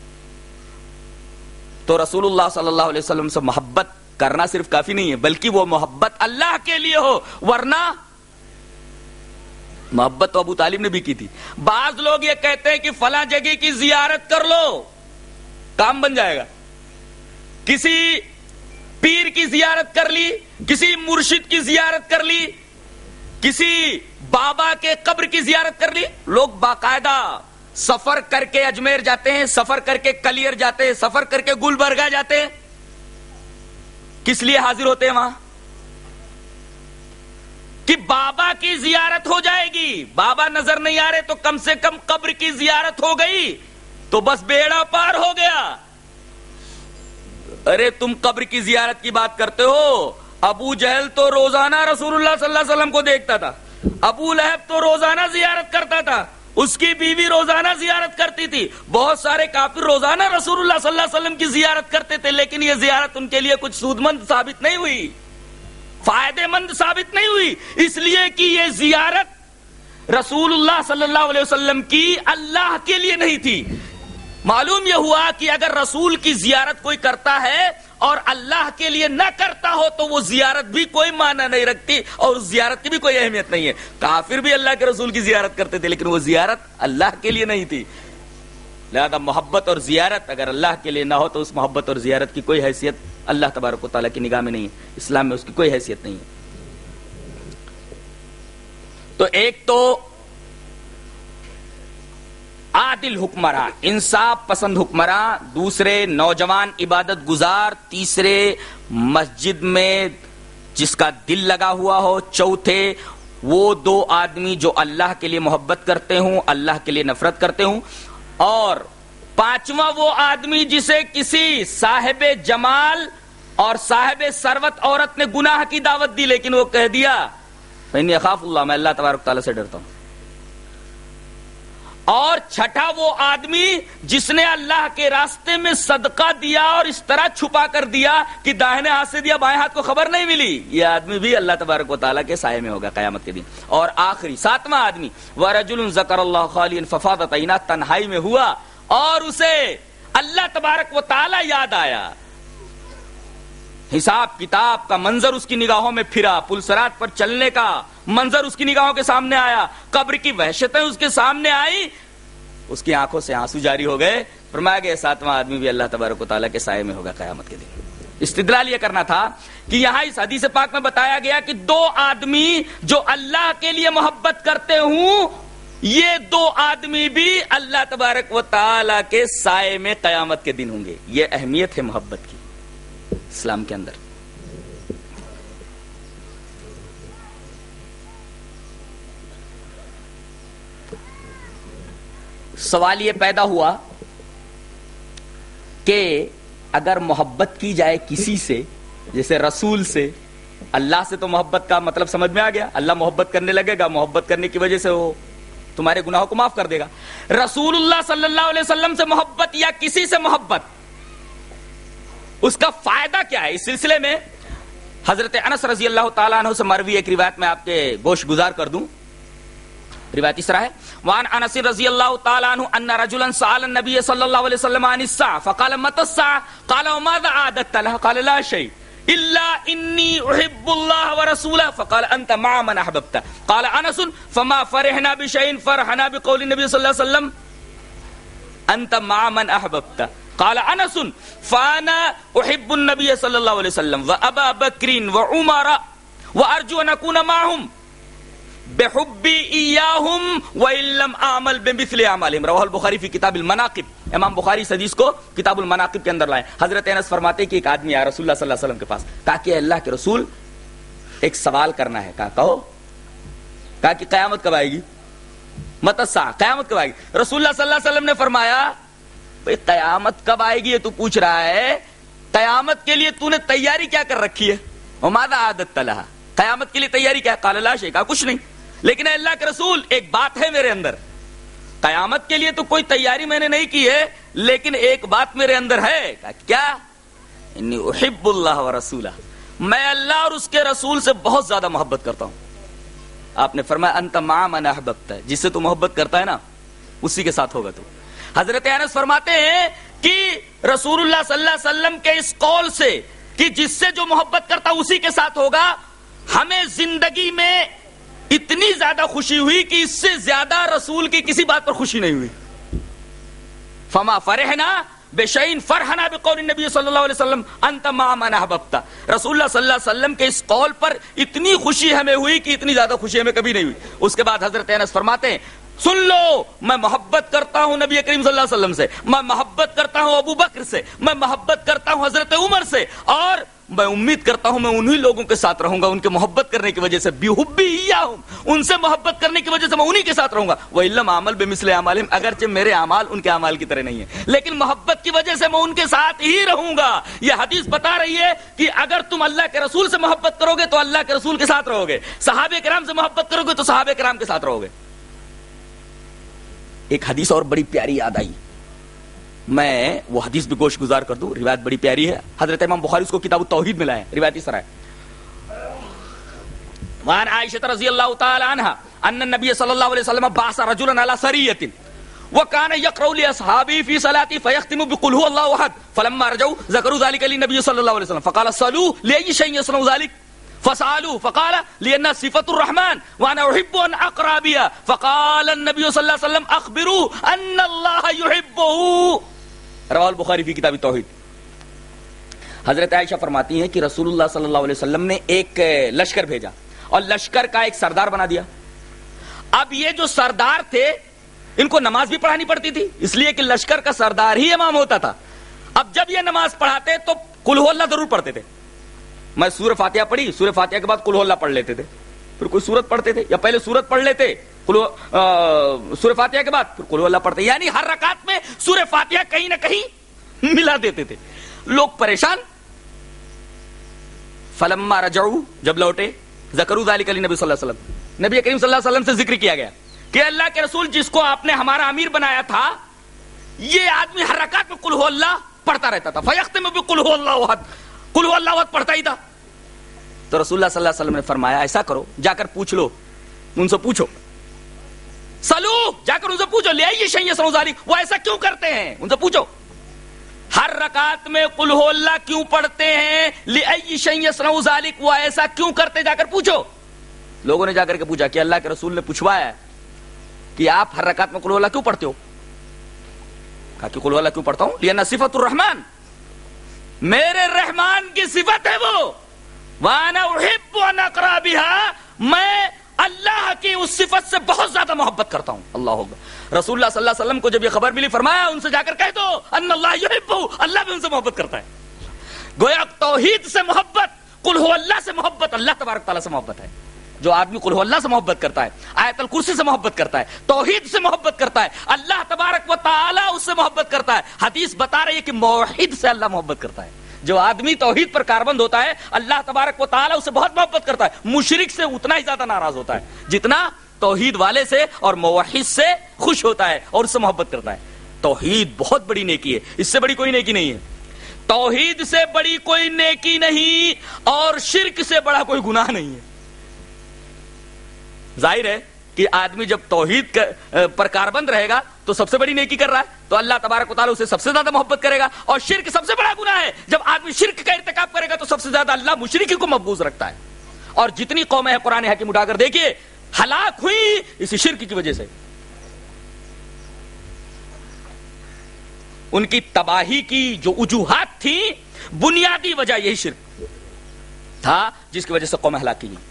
تو رسول اللہ صلی اللہ علیہ وسلم سے محبت کرنا صرف کافی نہیں ہے، بلکہ وہ محبت اللہ کے لیے ہو، ورنہ محبت تو ابو طالب نے بھی کی تھی۔ بعض لوگ یہ کہتے ہیں کہ فلاں جگہ کی زیارت کر لو کام بن جائے گا، کسی پیر کی زیارت کر لی، کسی مرشد کی زیارت کر لی، کسی بابا کے قبر کی زیارت کر لی۔ لوگ باقاعدہ سفر کر کے اجمیر جاتے ہیں، سفر کر کے کلیر جاتے ہیں، سفر کر کے گلبرگہ جاتے ہیں، کس لیے حاضر ہوتے ہیں وہاں؟ کہ بابا کی زیارت ہو جائے گی، بابا نظر نہیں آ رہے تو کم سے کم قبر کی زیارت ہو گئی تو بس بیڑا پار ہو گیا۔ ارے تم قبر کی زیارت کی بات کرتے ہو، ابو جہل تو روزانہ رسول اللہ صلی اللہ علیہ وسلم کو دیکھتا تھا، ابو لہب تو روزانہ زیارت کرتا تھا، اس کی بیوی روزانہ زیارت کرتی تھی، بہت سارے کافر روزانہ رسول اللہ صلی اللہ علیہ وسلم کی زیارت کرتے تھے، لیکن یہ زیارت ان کے لیے کچھ سود مند ثابت نہیں ہوئی، فائدے مند ثابت نہیں ہوئی، اس لیے کہ یہ زیارت رسول اللہ صلی اللہ علیہ وسلم کی اللہ کے لیے نہیں تھی۔ معلوم یہ ہوا کہ اگر رسول کی زیارت کوئی کرتا ہے اور اللہ کے لیے نہ کرتا ہو تو وہ زیارت بھی کوئی معنی نہیں رکھتی اور اس زیارت کی بھی کوئی اہمیت نہیں ہے۔ کافر بھی اللہ کے رسول کی زیارت کرتے تھے لیکن وہ زیارت اللہ کے لیے نہیں تھی، لہذا محبت اور زیارت اگر اللہ کے لیے نہ ہو تو اس محبت اور زیارت کی کوئی حیثیت اللہ تبارک و تعالیٰ کی نگاہ میں نہیں ہے، اسلام میں اس کی کوئی حیثیت نہیں ہے۔ تو ایک تو عادل حکمراں، انصاف پسند حکمراں، دوسرے نوجوان عبادت گزار، تیسرے مسجد میں جس کا دل لگا ہوا ہو، چوتھے وہ دو آدمی جو اللہ کے لیے محبت کرتے ہوں، اللہ کے لیے نفرت کرتے ہوں، اور پانچواں وہ آدمی جسے کسی صاحب جمال اور صاحب ثروت عورت نے گناہ کی دعوت دی لیکن وہ کہہ دیا میں اخاف اللہ، میں اللہ تبارک تعالیٰ سے ڈرتا ہوں، اور چھٹا وہ آدمی جس نے اللہ کے راستے میں صدقہ دیا اور اس طرح چھپا کر دیا کہ داہنے ہاتھ سے دیا بائیں ہاتھ کو خبر نہیں ملی، یہ آدمی بھی اللہ تبارک و تعالیٰ کے سائے میں ہوگا قیامت کے دن۔ اور آخری ساتواں آدمی وَرَجُلٌ ذَكَرَ اللَّهَ خَالِيًا فَفَاضَتْ عَيْنَاهُ، تنہائی میں ہوا اور اسے اللہ تبارک و تعالیٰ یاد آیا، حساب کتاب کا منظر اس کی نگاہوں میں پھرا، پلسرات پر چلنے کا منظر اس کی نگاہوں کے سامنے آیا، قبر کی وحشتیں اس کے سامنے آئی، اس کی آنکھوں سے آنسو جاری ہو گئے، فرمایا گیا ساتواں آدمی بھی اللہ تبارک و تعالیٰ کے سائے میں ہوگا قیامت کے دن۔ استدلال یہ کرنا تھا کہ یہاں اس حدیث پاک میں بتایا گیا کہ دو آدمی جو اللہ کے لیے محبت کرتے ہوں، یہ دو آدمی بھی اللہ تبارک و تعالیٰ کے سائے میں قیامت کے دن ہوں گے۔ یہ اہمیت ہے محبت کی اسلام کے اندر۔ سوال یہ پیدا ہوا کہ اگر محبت کی جائے کسی سے، جیسے رسول سے، اللہ سے تو محبت کا مطلب سمجھ میں آ گیا، اللہ محبت کرنے لگے گا، محبت کرنے کی وجہ سے وہ تمہارے گناہوں کو معاف کر دے گا۔ رسول اللہ صلی اللہ علیہ وسلم سے محبت یا کسی سے محبت، اس کا فائدہ کیا ہے؟ اس سلسلے میں حضرت انس رضی اللہ تعالیٰ عنہ سے مروی ایک روایت میں آپ کے گوش گزار کر دوں۔ روایت اس طرح ہے، وعن انس رضی اللہ تعالیٰ عنہ ان رجلا سأل النبي صلی اللہ علیہ وسلم عن الساعة فقال متى الساعة قال وماذا أعددت لها قال لا شيء إلا إني أحب الله ورسوله فقال أنت مع من أحببت قال أنس فما فرحنا بشيء فرحنا بقول النبي صلى الله عليه وسلم أنت مع من أحببت قال أنس فأنا أحب النبي صلى الله عليه وسلم وأبا بكر وعمر وأرجو أن أكون معهم بحبی ایاہم وإن لم اعمل بمثل اعمالهم رواه البخاری فی کتاب المناقب۔ امام بخاری اس حدیث کو کتاب المناقب کے اندر لائے۔ حضرت انس فرماتے کہ ایک آدمی آیا رسول اللہ صلی اللہ علیہ وسلم کے پاس، کہا کہ اللہ کے رسول ایک سوال کرنا ہے۔ کہا کہو، کہا کہ قیامت کب آئے گی؟ متی الساعہ، قیامت کب آئے گی؟ رسول اللہ صلی اللہ علیہ وسلم نے فرمایا بھئی قیامت کب آئے گی یہ تو پوچھ رہا ہے، قیامت کے لیے تو نے تیاری کیا کر رکھی ہے؟ وماذا اعددت لها، قیامت کے لیے تیاری کیا ہے؟ قال لا شیء، کہا کچھ نہیں، لیکن اے اللہ کے رسول ایک بات ہے میرے اندر، قیامت کے لیے تو کوئی تیاری میں نے نہیں کی ہے لیکن ایک بات میرے اندر ہے۔ کہا کیا؟ انی احب اللہ ورسولہ، میں اللہ اور اس کے رسول سے بہت زیادہ محبت کرتا ہوں۔ آپ نے فرمایا انت مع من احببت، جس سے تو محبت کرتا ہے نا اسی کے ساتھ ہوگا تو۔ حضرت انس فرماتے ہیں کہ رسول اللہ صلی اللہ علیہ وسلم کے اس قول سے کہ جس سے جو محبت کرتا اسی کے ساتھ ہوگا، ہمیں زندگی میں اتنی زیادہ خوشی ہوئی کہ اس سے زیادہ رسول کی کسی بات پر خوشی نہیں ہوئی۔ فما فرحنا بشیء فرحنا بقول النبی صلی اللہ علیہ وسلم انت مع من احببت، رسول اللہ صلی اللہ علیہ وسلم کے اس قول پر اتنی خوشی ہمیں ہوئی کہ اتنی زیادہ خوشی ہمیں کبھی نہیں ہوئی۔ اس کے بعد حضرت انس فرماتے ہیں سن لو، میں محبت کرتا ہوں نبی کریم صلی اللہ علیہ وسلم سے، میں محبت کرتا ہوں ابو بکر سے، میں محبت کرتا ہوں حضرت عمر سے، اور میں امید کرتا ہوں میں انہی لوگوں کے ساتھ رہوں گا ان کے محبت کرنے کی وجہ سے، بِحُبِّ إِيَّاهُمْ، ان سے محبت کرنے کی وجہ سے میں انہی کے ساتھ رہوں گا۔ وَإِن لَّمْ أَعْمَلْ بِمِثْلِ أَعْمَالِهِمْ، اگرچہ میرے اعمال ان کے اعمال کی طرح نہیں ہیں، لیکن محبت کی وجہ سے میں ان کے ساتھ ہی رہوں گا۔ یہ حدیث بتا رہی ہے کہ اگر تم اللہ کے رسول سے محبت کرو گے تو اللہ کے رسول کے ساتھ رہو گے، صحابہ کرام سے محبت کرو گے تو صحابہ کرام کے ساتھ رہو گے۔ ایک حدیث اور بڑی پیاری یاد آئی، میں وہ حدیث بھی گوش گزار کر دوں، روایت بڑی پیاری ہے، حضرت امام بخاری اس کو کتاب التوحید میں لائے، روایت اس طرح ہے۔ وعن عائشہ رضی اللہ تعالی عنہا ان النبی صلی اللہ علیہ وسلم بعث رجلا على سریۃ وكان يقرأ لاصحابه في صلاته فيختم بقل هو الله احد فلما رجعوا ذكروا ذلك للنبي صلى الله عليه وسلم فقال صلوا لاي شيء يصنع ذلك فسألوا فقال لأن صفة الرحمن وأنا أحب أن أقرأ بها فقال النبي صلى الله عليه وسلم أخبروا أن الله يحبه، رواه البخاری فی کتاب التوحید۔ حضرت عائشہ فرماتی ہیں کہ رسول اللہ صلی اللہ علیہ وسلم نے ایک لشکر بھیجا اور لشکر کا ایک سردار بنا دیا۔ اب یہ جو سردار تھے ان کو نماز بھی پڑھانی پڑتی تھی، اس لیے کہ لشکر کا سردار ہی امام ہوتا تھا۔ اب جب یہ نماز پڑھاتے تو قل ہو اللہ ضرور پڑھتے تھے۔ میں سورہ فاتحہ پڑھی، سورہ فاتحہ کے بعد قل ہو اللہ پڑھ لیتے تھے، پھر کوئی سورت پڑھتے تھے، یا پہلے سورت پڑھ لیتے سورہ فاتحہ کے بعد پھر قل ہو اللہ پڑھتے، یعنی ہر رکعت میں سورہ فاتحہ کہیں نہ کہیں ملا دیتے تھے۔ لوگ پریشان۔ فلما رجعوا، جب لوٹے، ذکروا ذلک للنبی صلی اللہ علیہ وسلم، نبی کریم صلی اللہ علیہ وسلم سے ذکر کیا گیا کہ اللہ کے رسول جس کو آپ نے ہمارا امیر بنایا تھا یہ آدمی ہر رکعت میں قل ہو اللہ پڑھتا رہتا تھا، فیختم بقل ہو اللہ احد، قل ہو اللہ احد پڑھتا ہی تھا۔ تو رسول اللہ صلی اللہ علیہ وسلم نے فرمایا ایسا کرو، جا کر پوچھ لو، ان سے پوچھو، سلو، جا کر ان سے پوچھو، لے آئیے شیء یصنع ذلک، وہ ایسا کیوں کرتے ہیں، ان سے پوچھو، ہر رکعت میں قل ہو اللہ کیوں پڑھتے ہیں، لأی شیء یصنع ذلک، وہ ایسا کیوں کرتے، جا کر پوچھو۔ لوگوں نے جا کر کے پوچھا کہ اللہ کے رسول نے پوچھوایا ہے کہ آپ ہر رکعت میں قل ہو اللہ کیوں پڑھتے ہو؟ کہا کہ قل ہو اللہ کیوں پڑھتا ہوں، لأن صفۃ الرحمن، میرے رحمان کی صفت ہے وہ، وَأَنَا أُحِبُّ أَنْ أَقْرَأَ بِهَا، میں اللہ کی اس صفت سے بہت زیادہ محبت کرتا ہوں۔ اللہ اکبر۔ رسول اللہ صلی اللہ علیہ وسلم کو جب یہ خبر ملی فرمایا ان سے جا کر کہہ دو ان اللہ یحبہ، اللہ بھی ان سے محبت کرتا ہے۔ گویا توحید سے محبت، قل ہو اللہ سے محبت، اللہ تبارک تعالیٰ سے محبت ہے۔ جو آدمی قل ہو اللہ سے محبت کرتا ہے، آیت الکرسی سے محبت کرتا ہے، توحید سے محبت کرتا ہے، اللہ تبارک و تعالیٰ اس سے محبت کرتا ہے۔ حدیث بتا رہی ہے کہ موحد سے اللہ محبت کرتا ہے۔ جو آدمی توحید پر کاربند ہوتا ہے اللہ تبارک و تعالیٰ اسے بہت محبت کرتا ہے، مشرک سے اتنا ہی زیادہ ناراض ہوتا ہے جتنا توحید والے سے اور موحد سے خوش ہوتا ہے اور اس سے محبت کرتا ہے۔ توحید بہت بڑی نیکی ہے، اس سے بڑی کوئی نیکی نہیں ہے، توحید سے بڑی کوئی نیکی نہیں، اور شرک سے بڑا کوئی گناہ نہیں ہے۔ ظاہر ہے کہ آدمی جب توحید پر کاربند رہے گا تو سب سے بڑی نیکی کر رہا ہے تو اللہ تبارک و تعالیٰ اسے سب سے زیادہ محبت کرے گا، اور شرک سب سے بڑا گناہ ہے۔ جب آدمی شرک کا ارتکاب کرے گا تو سب سے زیادہ اللہ مشرکی کو مبغوض رکھتا ہے، اور جتنی قومیں ہیں قرآن حکیم اٹھا کر دیکھیے ہلاک ہوئی اسی شرک کی وجہ سے۔ ان کی تباہی کی جو وجوہات تھی بنیادی وجہ یہی شرک تھا جس کی وجہ سے قومیں ہلاک کی گئی۔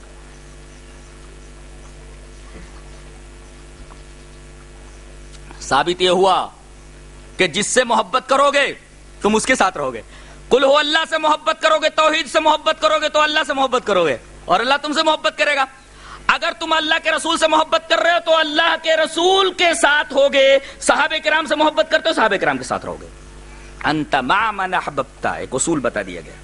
ثابت یہ ہوا کہ جس سے محبت کرو گے تم اس کے ساتھ رہو گے، قل ہو اللہ سے محبت کرو گے، توحید سے محبت کرو گے تو اللہ سے محبت کرو گے اور اللہ تم سے محبت کرے گا۔ اگر تم اللہ کے رسول سے محبت کر رہے ہو تو اللہ کے رسول کے ساتھ ہوگے، صحابہ کرام سے محبت کرتے ہو صحابہ کرام کے ساتھ رہو گے۔ انت مع من احببت، ایک اصول بتا دیا گیا۔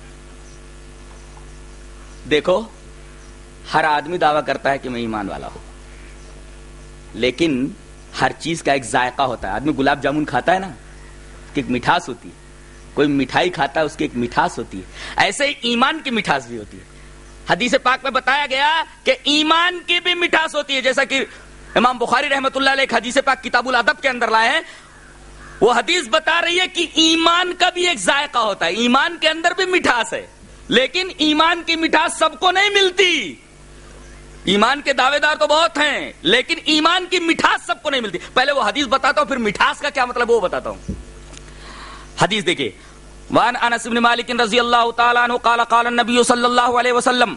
دیکھو ہر آدمی دعویٰ کرتا ہے کہ میں ایمان والا ہوں، لیکن ہر چیز کا ایک ذائقہ ہوتا ہے۔ آدمی گلاب جامن کھاتا ہے نا، اس کی ایک مٹھاس ہوتی ہے، کوئی مٹھائی کھاتا ہے اس کی ایک مٹھاس ہوتی ہے، ایسے ہی ایمان کی مٹھاس بھی ہوتی ہے۔ حدیث پاک میں بتایا گیا کہ ایمان کی بھی مٹھاس ہوتی ہے، جیسا کہ امام بخاری رحمۃ اللہ علیہ ایک حدیث پاک کتاب الادب کے اندر لائے ہیں۔ وہ حدیث بتا رہی ہے کہ ایمان کا بھی ایک ذائقہ ہوتا ہے، ایمان کے اندر بھی مٹھاس ہے، لیکن ایمان کی مٹھاس سب کو نہیں ملتی۔ ایمان کے دعوے دار تو بہت ہیں لیکن ایمان کی مٹھاس سب کو نہیں ملتی۔ پہلے وہ حدیث بتاتا ہوں پھر مٹھاس کا کیا مطلب وہ بتاتا ہوں۔ حدیث دیکھیے، وعن انس بن مالک رضی اللہ تعالی عنہ قال قال النبی صلی اللہ علیہ وسلم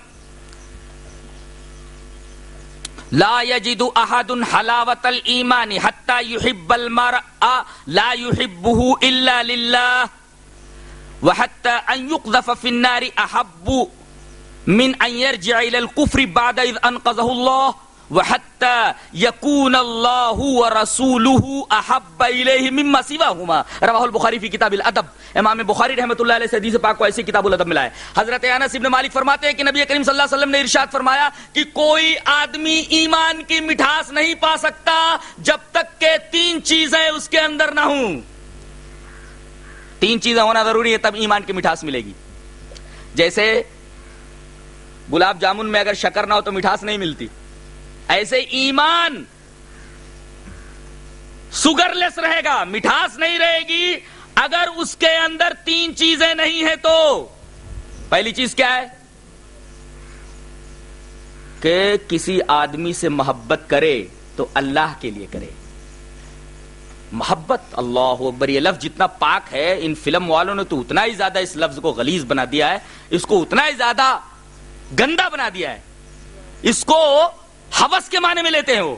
لا يجد احد حلاوة الایمان حتى يحب المرء لا يحبه الا لله وحتى أن يقذف في النار أحب من أن يرجع إلى الكفر بعد إذ أنقذه الله وحتى يكون الله ورسوله أحب إليه مما سواهما رواه البخاری فی کتاب الادب. امام بخاری رحمۃ اللہ علیہ سے حدیث پاک کو ایسے کتاب الادب ملا ہے. حضرت انس بن مالک فرماتے ہیں کہ نبی کریم صلی اللہ علیہ وسلم نے ارشاد فرمایا کہ کوئی آدمی ایمان کی مٹھاس نہیں پا سکتا جب تک کہ تین چیزیں اس کے اندر نہ ہوں. تین چیزیں ہونا ضروری ہے تب ایمان کی مٹھاس ملے گی. جیسے گلاب جامن میں اگر شکر نہ ہو تو مٹھاس نہیں ملتی، ایسے ایمان سگر لیس رہے گا، مٹھاس نہیں رہے گی اگر اس کے اندر تین چیزیں نہیں ہیں. تو پہلی چیز کیا ہے کہ کسی آدمی سے محبت کرے تو اللہ کے لیے کرے. محبت، اللہ اکبر، یہ لفظ جتنا پاک ہے ان فلم والوں نے تو اتنا ہی زیادہ اس لفظ کو غلیظ بنا دیا ہے، اس کو اتنا ہی زیادہ گندا بنا دیا ہے. اس کو ہوس کے معنی میں لیتے ہیں، وہ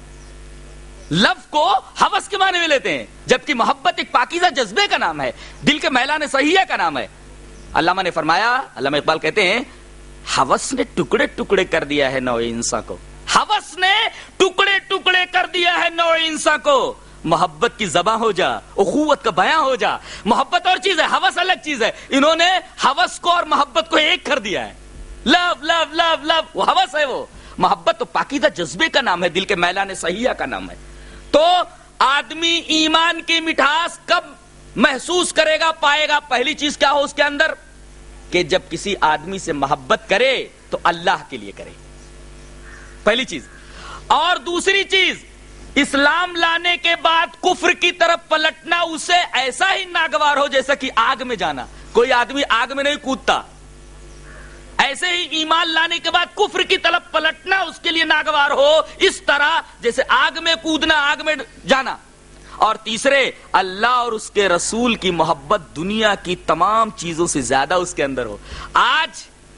لفظ کو ہوس کے معنی میں لیتے ہیں، جبکہ محبت ایک پاکیزہ جذبے کا نام ہے، دل کے میلان صحیحہ کا نام ہے. علامہ نے فرمایا، علامہ اقبال کہتے ہیں ہوس نے ٹکڑے ٹکڑے کر دیا ہے نوع انسان کو. ہوس نے ٹکڑے ٹکڑے کر دیا ہے نوع انسان کو. محبت کی زباں ہو جا، اخوت کا بیان ہو جا. محبت اور چیز ہے، ہوس الگ چیز ہے. انہوں نے ہوس کو اور محبت کو ایک کر دیا ہے. لو لو لو لو وہ ہوس ہے، وہ محبت تو پاکیزہ جذبے کا نام ہے، دل کے میلان صحیحہ کا نام ہے. تو آدمی ایمان کی مٹھاس کب محسوس کرے گا، پائے گا؟ پہلی چیز کیا ہو اس کے اندر کہ جب کسی آدمی سے محبت کرے تو اللہ کے لیے کرے، پہلی چیز. اور دوسری چیز، اسلام لانے کے بعد کفر کی طرف پلٹنا اسے ایسا ہی ناگوار ہو جیسا کہ آگ میں جانا. کوئی آدمی آگ میں نہیں کودتا، ایسے ہی ایمان لانے کے بعد کفر کی طرف پلٹنا اس کے لیے ناگوار ہو، اس طرح جیسے آگ میں کودنا، آگ میں جانا. اور تیسرے، اللہ اور اس کے رسول کی محبت دنیا کی تمام چیزوں سے زیادہ اس کے اندر ہو. آج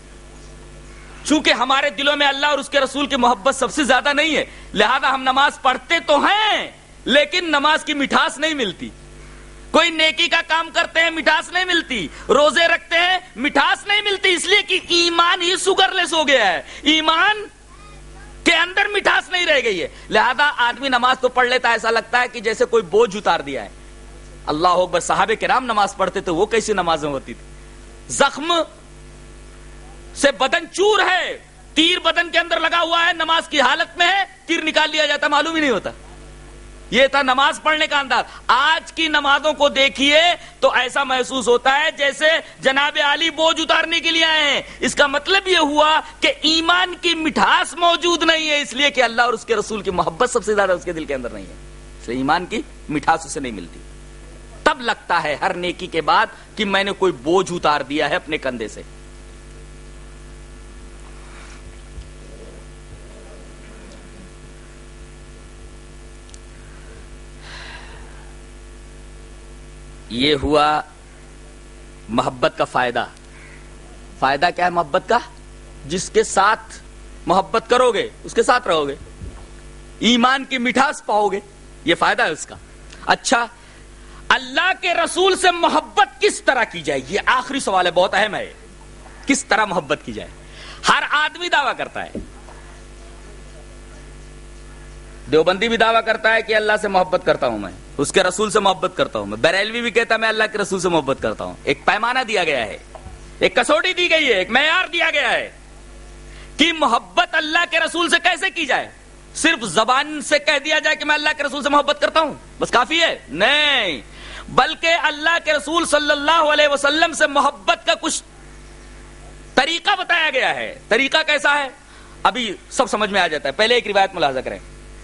چونکہ ہمارے دلوں میں اللہ اور اس کے رسول کی محبت سب سے زیادہ نہیں ہے، لہذا ہم نماز پڑھتے تو ہیں لیکن نماز کی مٹھاس نہیں ملتی. کوئی نیکی کا کام کرتے ہیں، مٹھاس نہیں ملتی. روزے رکھتے ہیں، مٹھاس نہیں ملتی، اس لیے کہ ایمان ہی شوگر لیس ہو گیا ہے، ایمان کے اندر مٹھاس نہیں رہ گئی ہے. لہذا آدمی نماز تو پڑھ لیتا ہے، ایسا لگتا ہے کہ جیسے کوئی بوجھ اتار دیا ہے. اللہ اکبر، صحابہ کرام نماز پڑھتے تھے، وہ کیسی نمازیں ہوتی تھی. زخم سے بدن چور ہے، تیر بدن کے اندر لگا ہوا ہے، نماز کی حالت میں ہے، تیر نکال لیا جاتا، معلوم ہی نہیں ہوتا. یہ تھا نماز پڑھنے کا انداز. آج کی نمازوں کو دیکھیے تو ایسا محسوس ہوتا ہے جیسے جناب علی بوجھ اتارنے کے لیے آئے ہیں. اس کا مطلب یہ ہوا کہ ایمان کی مٹھاس موجود نہیں ہے، اس لیے کہ اللہ اور اس کے رسول کی محبت سب سے زیادہ اس کے دل کے اندر نہیں ہے، اس لیے ایمان کی مٹھاس اسے نہیں ملتی. تب لگتا ہے ہر نیکی کے بعد کہ میں نے کوئی بوجھ اتار دیا ہے اپنے کندھے سے. یہ ہوا محبت کا فائدہ. فائدہ کیا ہے محبت کا؟ جس کے ساتھ محبت کرو گے اس کے ساتھ رہو گے، ایمان کی مٹھاس پاؤ گے، یہ فائدہ ہے اس کا. اچھا، اللہ کے رسول سے محبت کس طرح کی جائے؟ یہ آخری سوال ہے، بہت اہم ہے. کس طرح محبت کی جائے؟ ہر آدمی دعویٰ کرتا ہے، دیوبندی بھی دعویٰ کرتا ہے کہ اللہ سے محبت کرتا ہوں، میں اس کے رسول سے محبت کرتا ہوں. میں بریلوی بھی کہتا ہے میں اللہ کے رسول سے محبت کرتا ہوں. ایک پیمانہ دیا گیا ہے، ایک کسوٹی دی گئی ہے، ایک معیار دیا گیا ہے کہ محبت اللہ کے رسول سے کیسے کی جائے. صرف زبان سے کہہ دیا جائے کہ میں اللہ کے رسول سے محبت کرتا ہوں بس کافی ہے؟ نہیں، بلکہ اللہ کے رسول صلی اللہ علیہ وسلم سے محبت کا کچھ طریقہ بتایا گیا ہے. طریقہ کیسا ہے ابھی سب سمجھ میں آ جاتا ہے. پہلے ایک روایت ملاحظہ کریں.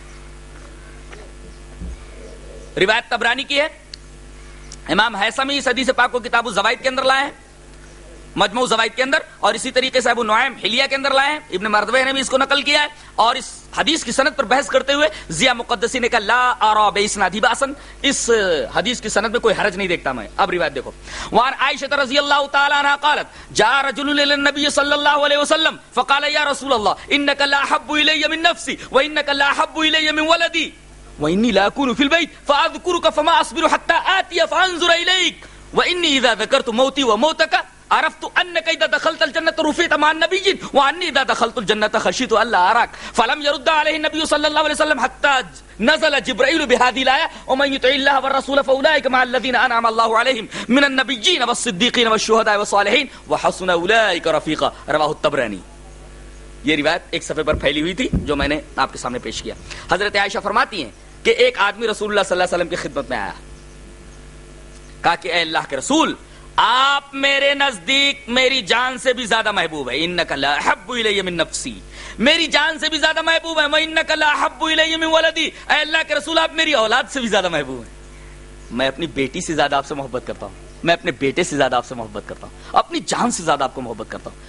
روایت طبرانی کی ہے، امام حیثمی اس حدیث پاک کو کتاب الزوائد کے اندر لائے ہیں، مجموع الزوائد کے اندر، اور اسی طریقے سے ابو نعیم حلیہ کے اندر لائے ہیں. ابن مردوہ نے بھی اس کو نقل کیا ہے. اور اس حدیث کی سند پر بحث کرتے ہوئے ضیاء مقدسی نے کہا لا ارى باسنادہ باسا، اس حدیث کی سند میں کوئی حرج نہیں دیکھتا میں. اب روایت دیکھو. وعن عائشہ رضی اللہ تعالی عنہا قالت جاء رجل الى النبي صلی اللہ علیہ وسلم فقال یا رسول اللہ انك لا احب الي من نفسي وانك لا احب الي من ولدي وإني لا أكون في البيت فأذكرك فما أصبر حتى آتي فأنظر إليك وإني إذا ذكرت موتي وموتك عرفت أنك إذا دخلت الجنة رفعت مع النبيين وأني إذا دخلت الجنة خشيت ألا أراك فلم يرد عليه النبي صلى الله عليه وسلم حتى نزل جبرائيل بهذه الآية ومن يطع الله والرسول فأولئك مع الذين أنعم الله عليهم من النبيين والصديقين والشهداء والصالحين وحسن أولئك رفيقا رواه الطبراني. یہ روایت ایک صفحے پر پھیلی ہوئی تھی جو میں نے آپ کے سامنے پیش کیا. حضرت عائشہ فرماتی ہیں کہ ایک آدمی رسول اللہ صلی اللہ علیہ وسلم کی خدمت میں آیا, کہا کہ اے اللہ کے رسول, آپ میرے نزدیک میری جان سے بھی زیادہ محبوب ہے. انک لا احب الی من نفسی, میری جان سے بھی زیادہ محبوب ہے. وانک لا احب الی من ولدی, اے اللہ کے رسول آپ میری اولاد سے بھی زیادہ محبوب ہیں. میں اپنی بیٹی سے زیادہ آپ سے محبت کرتا ہوں, میں اپنے بیٹے سے زیادہ آپ سے محبت کرتا ہوں, اپنی جان سے زیادہ آپ کو محبت کرتا ہوں.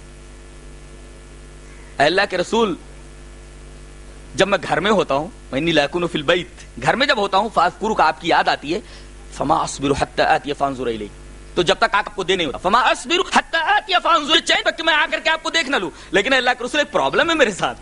اے اللہ کے رسول, جب میں گھر میں ہوتا ہوں, انی لا اکون فی البیت, گھر میں جب ہوتا ہوں, فاذکرک آپ کی یاد آتی ہے, فما اصبر حتی آتی فانظر الی, تو جب تک آپ کو دے نہیں ہوتا, فما اصبر حتی آتی فانظر, چاہیے تک کہ میں آ کر کے آپ کو دیکھ نہ لوں. لیکن اللہ کے رسول ایک پرابلم ہے میرے ساتھ.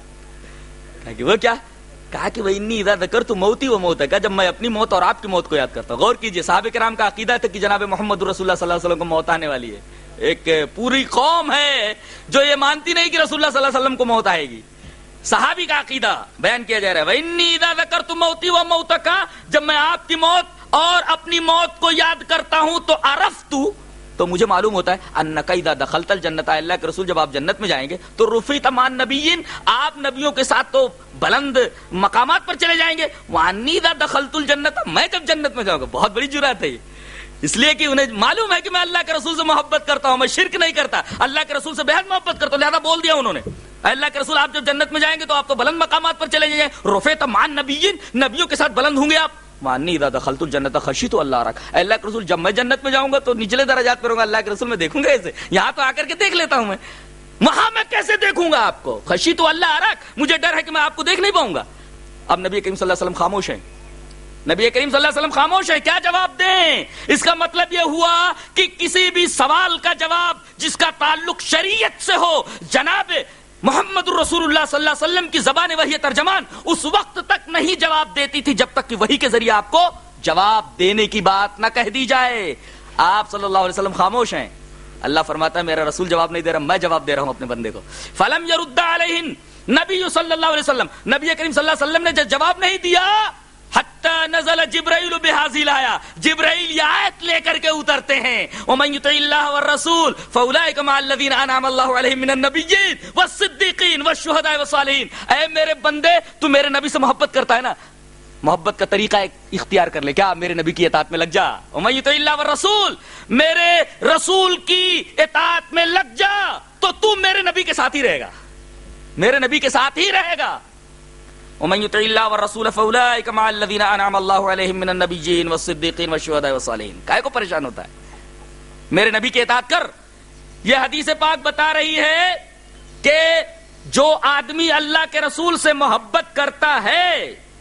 کہا کہ وہ کیا؟ کہا کہ وانی اذا ذکرت موتی و موتک, جب میں اپنی موت اور آپ کی موت کو یاد کرتا ہوں. غور کیجئے, صحابہ کرام کا عقیدہ تھا کہ جناب محمد رسول اللہ صلی اللہ علیہ وسلم کو موت آنے والی ہے. ایک پوری قوم ہے جو یہ مانتی نہیں کہ رسول اللہ صلی اللہ علیہ وسلم کو موت آئے گی. صحابی کا عقیدہ بیان کیا جا رہا ہے, وانی اذا ذکرت موتی و موتک, جب میں آپ کی موت اور اپنی موت کو یاد کرتا ہوں تو عرفت, تو مجھے معلوم ہوتا ہے, انک اذا دخلت الجنت, اللہ کے رسول جب آپ جنت میں جائیں گے تو رفعت مع النبیین, آپ نبیوں کے ساتھ تو بلند مقامات پر چلے جائیں گے. وانی اذا دخلت الجنت, میں جب جنت میں جاؤں گا. بہت بڑی جرات ہے یہ, اس لیے کہ انہیں معلوم ہے کہ میں اللہ کے رسول سے محبت کرتا ہوں, میں شرک نہیں کرتا, اللہ کے رسول سے بہت محبت کرتا ہوں, لہذا بول دیا انہوں نے, اللہ کے رسول آپ جب جنت میں جائیں گے تو آپ تو بلند مقامات پر چلے جائیں. رفعت مع النبیین, نبیوں کے ساتھ بلند ہوں گے آپ. وانی اذا دخلت الجنت خشیت اللہ اراک, اللہ کے رسول جب میں جنت میں جاؤں گا تو نچلے درجات پر ہوں گا, اللہ کے رسول میں دیکھوں گا ایسے, یہاں تو آ کر کے دیکھ لیتا ہوں میں, وہاں میں کیسے دیکھوں گا آپ کو؟ خشیت اللہ اراک, مجھے ڈر ہے کہ میں آپ کو دیکھ نہیں پاؤں گا. اب نبی کریم صلی اللہ علیہ وسلم خاموش ہیں, نبی کریم صلی اللہ علیہ وسلم خاموش ہے, کیا جواب دیں؟ اس کا مطلب یہ ہوا کہ کسی بھی سوال کا جواب جس کا تعلق شریعت سے ہو, جناب محمد رسول اللہ صلی اللہ علیہ وسلم کی زبان وحی ترجمان اس وقت تک نہیں جواب دیتی تھی جب تک کہ وحی کے ذریعے آپ کو جواب دینے کی بات نہ کہہ دی جائے. آپ صلی اللہ علیہ وسلم خاموش ہیں. اللہ فرماتا ہے میرا رسول جواب نہیں دے رہا, میں جواب دے رہا ہوں اپنے بندے کو. فلم یرد علیہن, نبی صلی اللہ علیہ وسلم, نبی کریم صلی اللہ علیہ وسلم نے جب جواب نہیں دیا, حتی نزل جبرائیل بہذی الآیہ, جبرائیل یہ آیت لے کر کے اترتے ہیں, ومن یطع اللہ والرسول فاولئک مع الذین انعم اللہ علیہم من النبیین والصدیقین والشہداء والصالحین. اے میرے بندے, تو میرے نبی سے محبت کرتا ہے نا, محبت کا طریقہ ایک اختیار کر لے, کیا میرے نبی کی اطاعت میں لگ جا. ومن یطع اللہ والرسول, میرے رسول کی اطاعت میں لگ جا تو تو میرے نبی کے ساتھ ہی رہے گا, میرے نبی کے ساتھ ہی رہے گا. ومن يطع الله والرسول فاولئك مع الذين انعم الله عليهم من النبيين والصديقين والشهداء والصالحين. کائے کو پریشان ہوتا ہے؟ میرے نبی کی اطاعت کر. یہ حدیث پاک بتا رہی ہے کہ جو آدمی اللہ کے رسول سے محبت کرتا ہے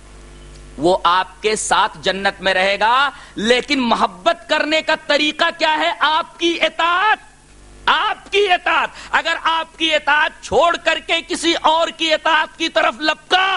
وہ آپ کے ساتھ جنت میں رہے گا, لیکن محبت کرنے کا طریقہ کیا ہے؟ آپ کی اطاعت. آپ کی اطاعت. اگر آپ کی اطاعت چھوڑ کر کے کسی اور کی اطاعت کی طرف لپکا,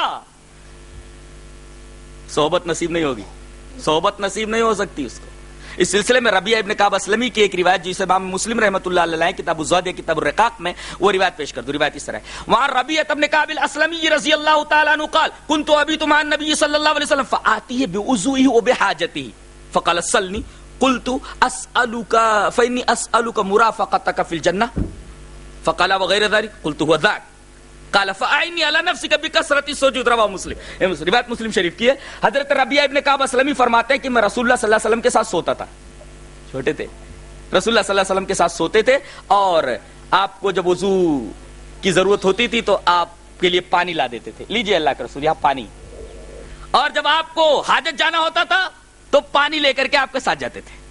صحبت نصیب نہیں ہوگی, صحبت نصیب نہیں ہو سکتی اس کو. اس سلسلے میں ربیعہ ابن کعب اسلمی کی ایک روایت جسے امام مسلم رحمۃ اللہ علیہ کتاب الزہد یا کتاب الرقاق میں وہ روایت پیش کر دو. روایت اس طرح ہے, وہاں ربیعہ ابن کعب الاسلمی رضی اللہ تعالی عنہ قال كنت ابيت مع النبي صلی اللہ علیہ وسلم فآتيه بوضوئه وبحاجته فقال صلني قلت اسالك فاني اسالك مرافقتك في الجنه فقال وغير ذلك قلت هو ذاك قال فاعني على نفسك بكثرة السجود. رواه مسلم. روایت مسلم شریف کی ہے. حضرت ربیعہ ابن کعب اسلمی فرماتے ہیں کہ میں رسول اللہ صلی اللہ علیہ وسلم کے ساتھ سوتا تھا, چھوٹے تھے, رسول اللہ صلی اللہ علیہ وسلم کے ساتھ سوتے تھے, اور آپ کو جب وضو کی ضرورت ہوتی تھی تو آپ کے لیے پانی لا دیتے تھے, لیجئے اللہ کے رسول یہاں پانی, اور جب آپ کو حاجت جانا ہوتا تھا تو پانی لے کر کے آپ کے ساتھ جاتے تھے.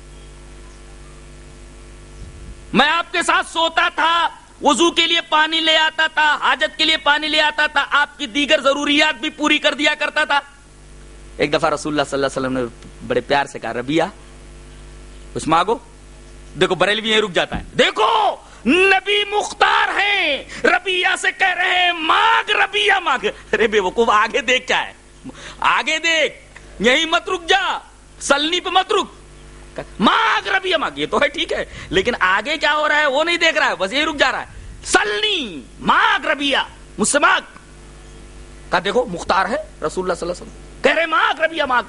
میں آپ کے ساتھ سوتا تھا, وضو کے لیے پانی لے آتا تھا, حاجت کے لیے پانی لے آتا تھا, آپ کی دیگر ضروریات بھی پوری کر دیا کرتا تھا. ایک دفعہ رسول اللہ صلی اللہ علیہ وسلم نے بڑے پیار سے کہا ربیعہ کچھ مانگو. دیکھو بریلوی یہیں رک جاتا ہے, دیکھو نبی مختار ہیں, ربیعہ سے کہہ رہے ہیں مانگ ربیعہ مانگ. ارے بے وقوف, آگے دیکھ کیا ہے, آگے دیکھ, یہیں مت رک جا, سلنی پہ مت رک. ماغ ربیہ ماغ، یہ تو ہے ٹھیک ہے، لیکن آگے کیا ہو رہا ہے وہ نہیں دیکھ رہا ہے، بس یہی رک جا رہا ہے. سلنی ماغ ربیہ مجھ سے مانگ. کہا دیکھو مختار ہے رسول اللہ صلی اللہ علیہ وسلم، کہہ رہے ماغ ربیہ ماغ.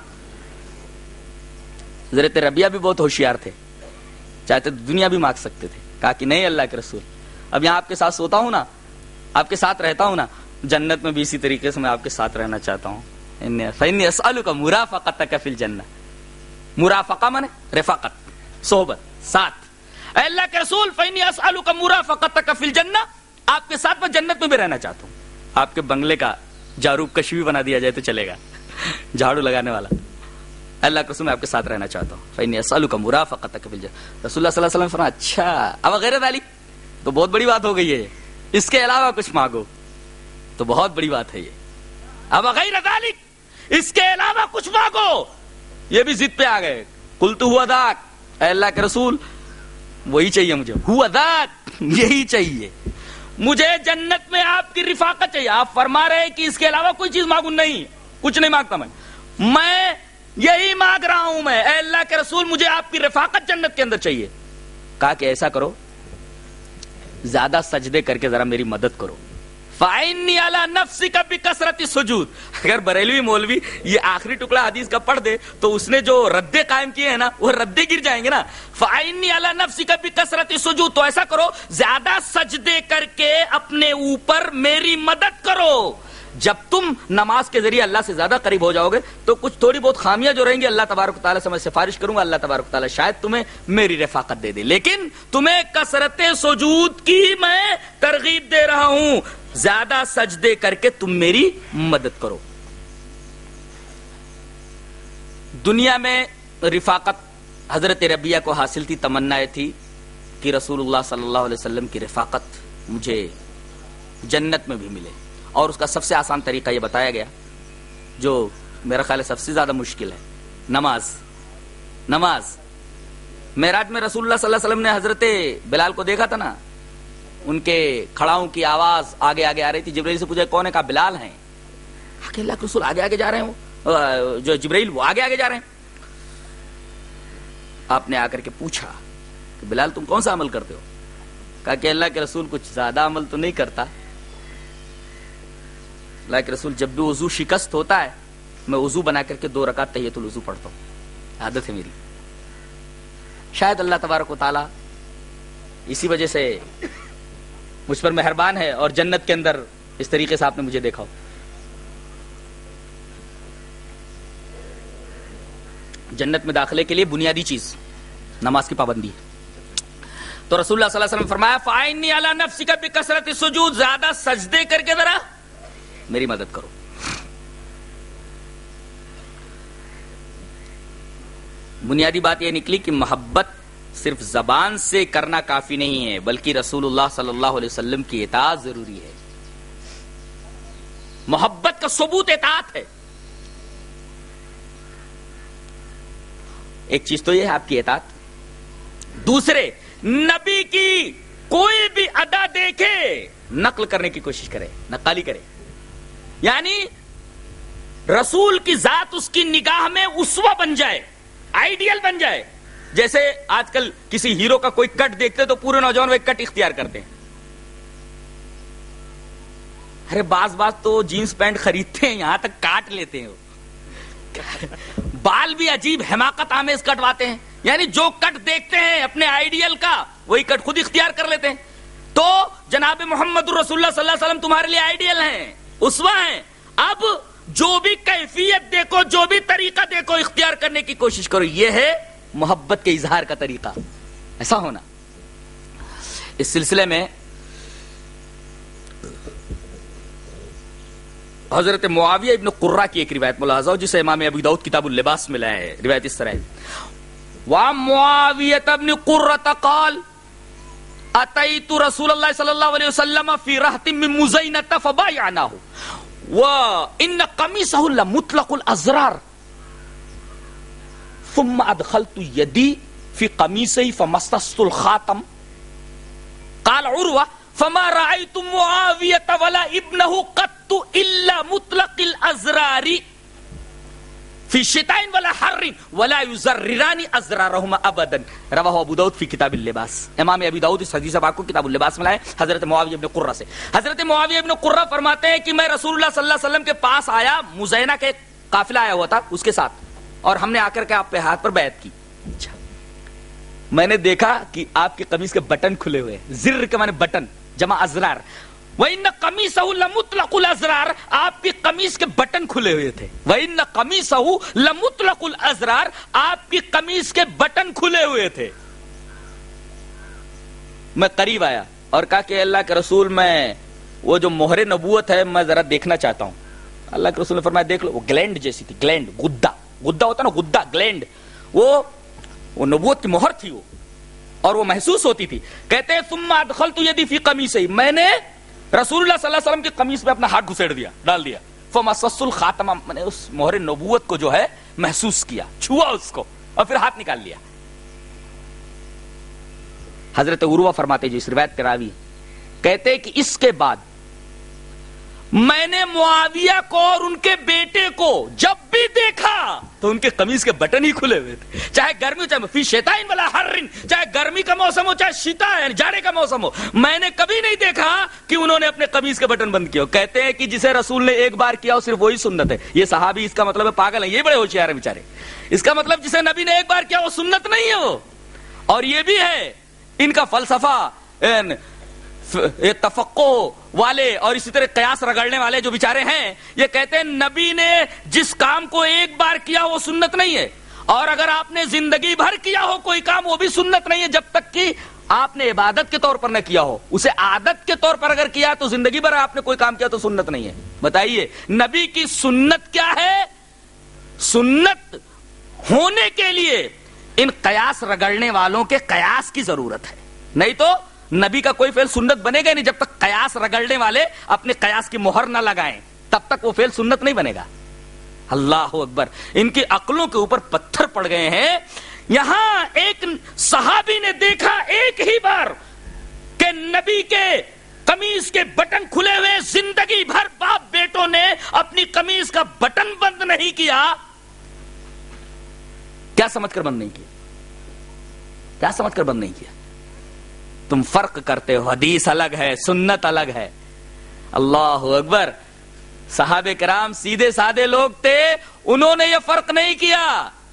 حضرت ربیہ بھی بہت ہوشیار تھے، چاہتے تو دنیا بھی مانگ سکتے تھے. کہا کہ نہیں اللہ کے رسول، اب یہاں آپ کے ساتھ سوتا ہوں نا، آپ کے ساتھ رہتا ہوں نا، جنت میں بھی اسی طریقے سے میں آپ کے ساتھ رہنا چاہتا ہوں. فإني أسألك مرافقتك في الجنة. مرافقہ مانے رفاقت، صحبت، ساتھ. اے اللہ کے رسول فإني أسألك مرافقتك في الجنة، آپ کے ساتھ میں جنت میں بھی رہنا چاہتا ہوں. آپ کے بنگلے کا جاروب کشی بھی بنا دیا جائے تو چلے گا، جھاڑو لگانے والا. اللہ کے رسول میں آپ کے ساتھ رہنا چاہتا ہوں. فإني أسألك مرافقتك في الجنة. رسول اللہ صلی اللہ علیہ وسلم نے فرمایا اچھا اب غیر ذلک تو بہت بڑی بات ہو گئی ہے، اس کے علاوہ کچھ مانگو تو بہت بڑی بات ہے یہ. اب غیر ذلک، اس کے علاوہ کچھ مانگو. یہ بھی ضد پہ آ گئے. قلت ہوا ذاک، اے اللہ کے رسول وہی چاہیے مجھے، ہوا ذاک یہی چاہیے مجھے، جنت میں آپ کی رفاقت چاہیے. آپ فرما رہے کہ اس کے علاوہ کوئی چیز مانگو، نہیں کچھ نہیں مانگتا میں، میں یہی مانگ رہا ہوں میں. اے اللہ کے رسول مجھے آپ کی رفاقت جنت کے اندر چاہیے. کہا کہ ایسا کرو زیادہ سجدے کر کے ذرا میری مدد کرو. فَإِنِّي عَلَى نَفْسِكَ بِكَثْرَةِ السُّجُودِ. اگر بریلوی مولوی یہ آخری ٹکڑا حدیث کا پڑھ دے تو اس نے جو ردے قائم کیے ہیں نا وہ ردے گر جائیں گے نا. فَإِنِّي عَلَى نَفْسِكَ بِكَثْرَةِ السُّجُودِ. تو ایسا کرو زیادہ سجدے کر کے اپنے اوپر میری مدد کرو. جب تم نماز کے ذریعے اللہ سے زیادہ قریب ہو جاؤ گے تو کچھ تھوڑی بہت خامیاں جو رہیں گی اللہ تبارک و تعالیٰ سے میں سفارش کروں گا، اللہ تبارک و تعالیٰ شاید تمہیں میری رفاقت دے دے. لیکن تمہیں کثرت سجود کی میں ترغیب دے رہا ہوں، زیادہ سجدے کر کے تم میری مدد کرو. دنیا میں رفاقت حضرت ربیہ کو حاصل تھی، تمنا تھی کہ رسول اللہ صلی اللہ علیہ وسلم کی رفاقت مجھے جنت میں بھی ملے. اور اس کا سب سے آسان طریقہ یہ بتایا گیا جو میرا خیال ہے سب سے زیادہ مشکل ہے، نماز. نماز معراج میں رسول اللہ صلی اللہ علیہ وسلم نے حضرت بلال کو دیکھا تھا نا، ان کے کھڑاؤں کی آواز آگے آگے آ رہی تھی. جبرائیل سے پوچھا کون ہے؟ کہا بلال ہیں. کہ اللہ کے رسول آگے آگے جا رہے ہیں، وہ جو جبرائیل وہ آگے آگے جا رہے ہیں. آپ نے آ کر کے پوچھا کہ بلال تم کون سا عمل کرتے ہو؟ کہا کہ اللہ کے رسول کچھ زیادہ عمل تو نہیں کرتا. اللہ کے رسول جب بھی وضو شکست ہوتا ہے میں وضو بنا کر کے دو رکعت تحیۃ الوضو پڑھتا ہوں، عادت ہے میری. شاید اللہ تبارک و تعالیٰ اسی وجہ سے مجھ پر مہربان ہے اور جنت کے اندر اس طریقے سے آپ نے مجھے دیکھا ہو. جنت میں داخلے کے لیے بنیادی چیز نماز کی پابندی ہے. تو رسول اللہ صلی اللہ علیہ وسلم نے فرمایا فَإِنِّي عَلَى نَفْسِكَ بِكَثْرَةِ السُّجُودِ، زیادہ سجدے کر کے ذرا میری مدد کرو. بنیادی بات یہ نکلی کہ محبت صرف زبان سے کرنا کافی نہیں ہے بلکہ رسول اللہ صلی اللہ علیہ وسلم کی اطاعت ضروری ہے. محبت کا ثبوت اطاعت ہے. ایک چیز تو یہ ہے آپ کی اطاعت. دوسرے، نبی کی کوئی بھی ادا دیکھے نقل کرنے کی کوشش کرے، نقالی کرے. یعنی رسول کی ذات اس کی نگاہ میں اسوہ بن جائے، آئیڈیل بن جائے. جیسے آج کل کسی ہیرو کا کوئی کٹ دیکھتے تو پورے نوجوان وہ ایک کٹ اختیار کرتے ہیں. ارے بعض بعض تو جینس پینٹ خریدتے ہیں یہاں تک کاٹ لیتے ہیں، بال بھی عجیب حماقت آمیز کٹواتے ہیں. یعنی جو کٹ دیکھتے ہیں اپنے آئیڈیل کا وہی کٹ خود اختیار کر لیتے ہیں. تو جناب محمد رسول اللہ صلی اللہ علیہ وسلم تمہارے لیے آئیڈیل ہیں، اسوہ ہیں. اب جو بھی کیفیت دیکھو، جو بھی طریقہ دیکھو، اختیار کرنے کی کوشش کرو. یہ ہے محبت کے اظہار کا طریقہ، ایسا ہونا. اس سلسلے میں حضرت معاویہ ابن قرہ کی ایک روایت ملاحظہ ہو جسے امام ابو داؤد کتاب اللباس میں لائے ہیں. روایت اس طرح ہے: وعن معاویہ ابن قرہ قال اتیت رسول اللہ صلی اللہ علیہ وسلم فی رہط من مزینۃ فبایعناہ وان قمیصہ لمطلق الازرار ثم ادخلت یدی فی قمیصہ فمسست الخاتم. قال عروہ فما رأيت معاوية ولا ابنه قط إلا مطلق الأزرار فی شتاء ولا حر ولا یزرران ازرارهما ابدا رواہ ابو داؤد فی کتاب اللباس. امام ابی داؤد اس حدیث پاک کو کتاب اللباس میں لائے حضرت معاویہ ابن قرہ سے. حضرت معاویہ ابن قرہ فرماتے ہیں کہ میں رسول اللہ صلی اللہ علیہ وسلم کے پاس آیا, مزینہ کا ایک قافلہ آیا ہوا تھا اس کے ساتھ, اور ہم نے آ کر کے آپ پہ ہاتھ پر بیعت کی. اچھا, میں نے دیکھا کہ آپ کی قمیص کے بٹن کھلے ہوئے, زر کے معنی بٹن جمع ازرار, وَإِنَّ قَمِيصَهُ لَمُطْلَقُ الْأَزْرَارِ, آپ کی قمیص کے بٹن کھلے ہوئے تھے. وَإِنَّ قَمِيصَهُ لَمُطْلَقُ الْأَزْرَارِ, آپ کی قمیص کے بٹن کھلے ہوئے تھے. میں قریب آیا اور کہا کہ اللہ کے رسول, میں وہ جو مہر نبوت ہے میں ذرا دیکھنا چاہتا ہوں. اللہ کے رسول نے فرمایا دیکھ لو. وہ گلینڈ جیسی تھی, گلینڈ, گدا گدا ہوتا نا, گدا گلینڈ, وہ وہ نبوت کی مہر تھی وہ, اور وہ محسوس ہوتی تھی. کہتے ہیں ثم ادخلت یدی فی قمیصی, میں نے رسول اللہ صلی اللہ علیہ وسلم کی قمیص میں اپنا ہاتھ گھسیڑ دیا, ڈال دیا. فمسست الخاتم, میں نے اس مہر نبوت کو جو ہے محسوس کیا, چھوا اس کو, اور پھر ہاتھ نکال لیا. حضرت عروہ فرماتے جو اس روایت کے راوی کہتے کہ اس کے بعد میں نے معاویہ کو اور ان کے بیٹے کو جب بھی دیکھا تو ان کے قمیص کے بٹن ہی کھلے ہوئے تھے, چاہے گرمی ہو چاہے فی شتاء ولا حر, چاہے گرمی کا موسم ہو چاہے شتاء ہے جاڑے کا موسم ہو. میں نے کبھی نہیں دیکھا کہ انہوں نے اپنے قمیص کے بٹن بند کیا. کہتے ہیں کہ جسے رسول نے ایک بار کیا وہ صرف وہی سنت ہے. یہ صحابی اس کا مطلب ہے پاگل ہیں, یہ بڑے ہوشیار ہیں بیچارے. اس کا مطلب جسے نبی نے ایک بار کیا وہ سنت نہیں ہے وہ. اور یہ بھی ہے ان کا فلسفہ, تفقع والے اور اسی طرح قیاس رگڑنے والے جو بیچارے ہیں, یہ کہتے ہیں نبی نے جس کام کو ایک بار کیا وہ سنت نہیں ہے, اور اگر آپ نے زندگی بھر کیا ہو کوئی کام وہ بھی سنت نہیں ہے, جب تک کہ آپ نے عبادت کے طور پر نہ کیا ہو. اسے عادت کے طور پر اگر کیا تو زندگی بھر آپ نے کوئی کام کیا تو سنت نہیں ہے. بتائیے نبی کی سنت کیا ہے؟ سنت ہونے کے لیے ان قیاس رگڑنے والوں کے قیاس کی ضرورت ہے, نہیں تو نبی کا کوئی فعل سنت بنے گا نہیں جب تک قیاس رگڑنے والے اپنے قیاس کی مہر نہ لگائیں, تب تک وہ فعل سنت نہیں بنے گا. اللہ اکبر, ان کی عقلوں کے اوپر پتھر پڑ گئے ہیں. یہاں ایک صحابی نے دیکھا ایک ہی بار کہ نبی کے قمیص کے بٹن کھلے ہوئے, زندگی بھر باپ بیٹوں نے اپنی قمیص کا بٹن بند نہیں کیا. کیا سمجھ کر بند نہیں کیا؟ کیا سمجھ کر بند نہیں کیا؟ تم فرق کرتے ہو, حدیث الگ ہے, سنت الگ ہے. اللہ اکبر. صحابہ کرام سیدھے سادے لوگ تھے, انہوں نے یہ فرق نہیں کیا.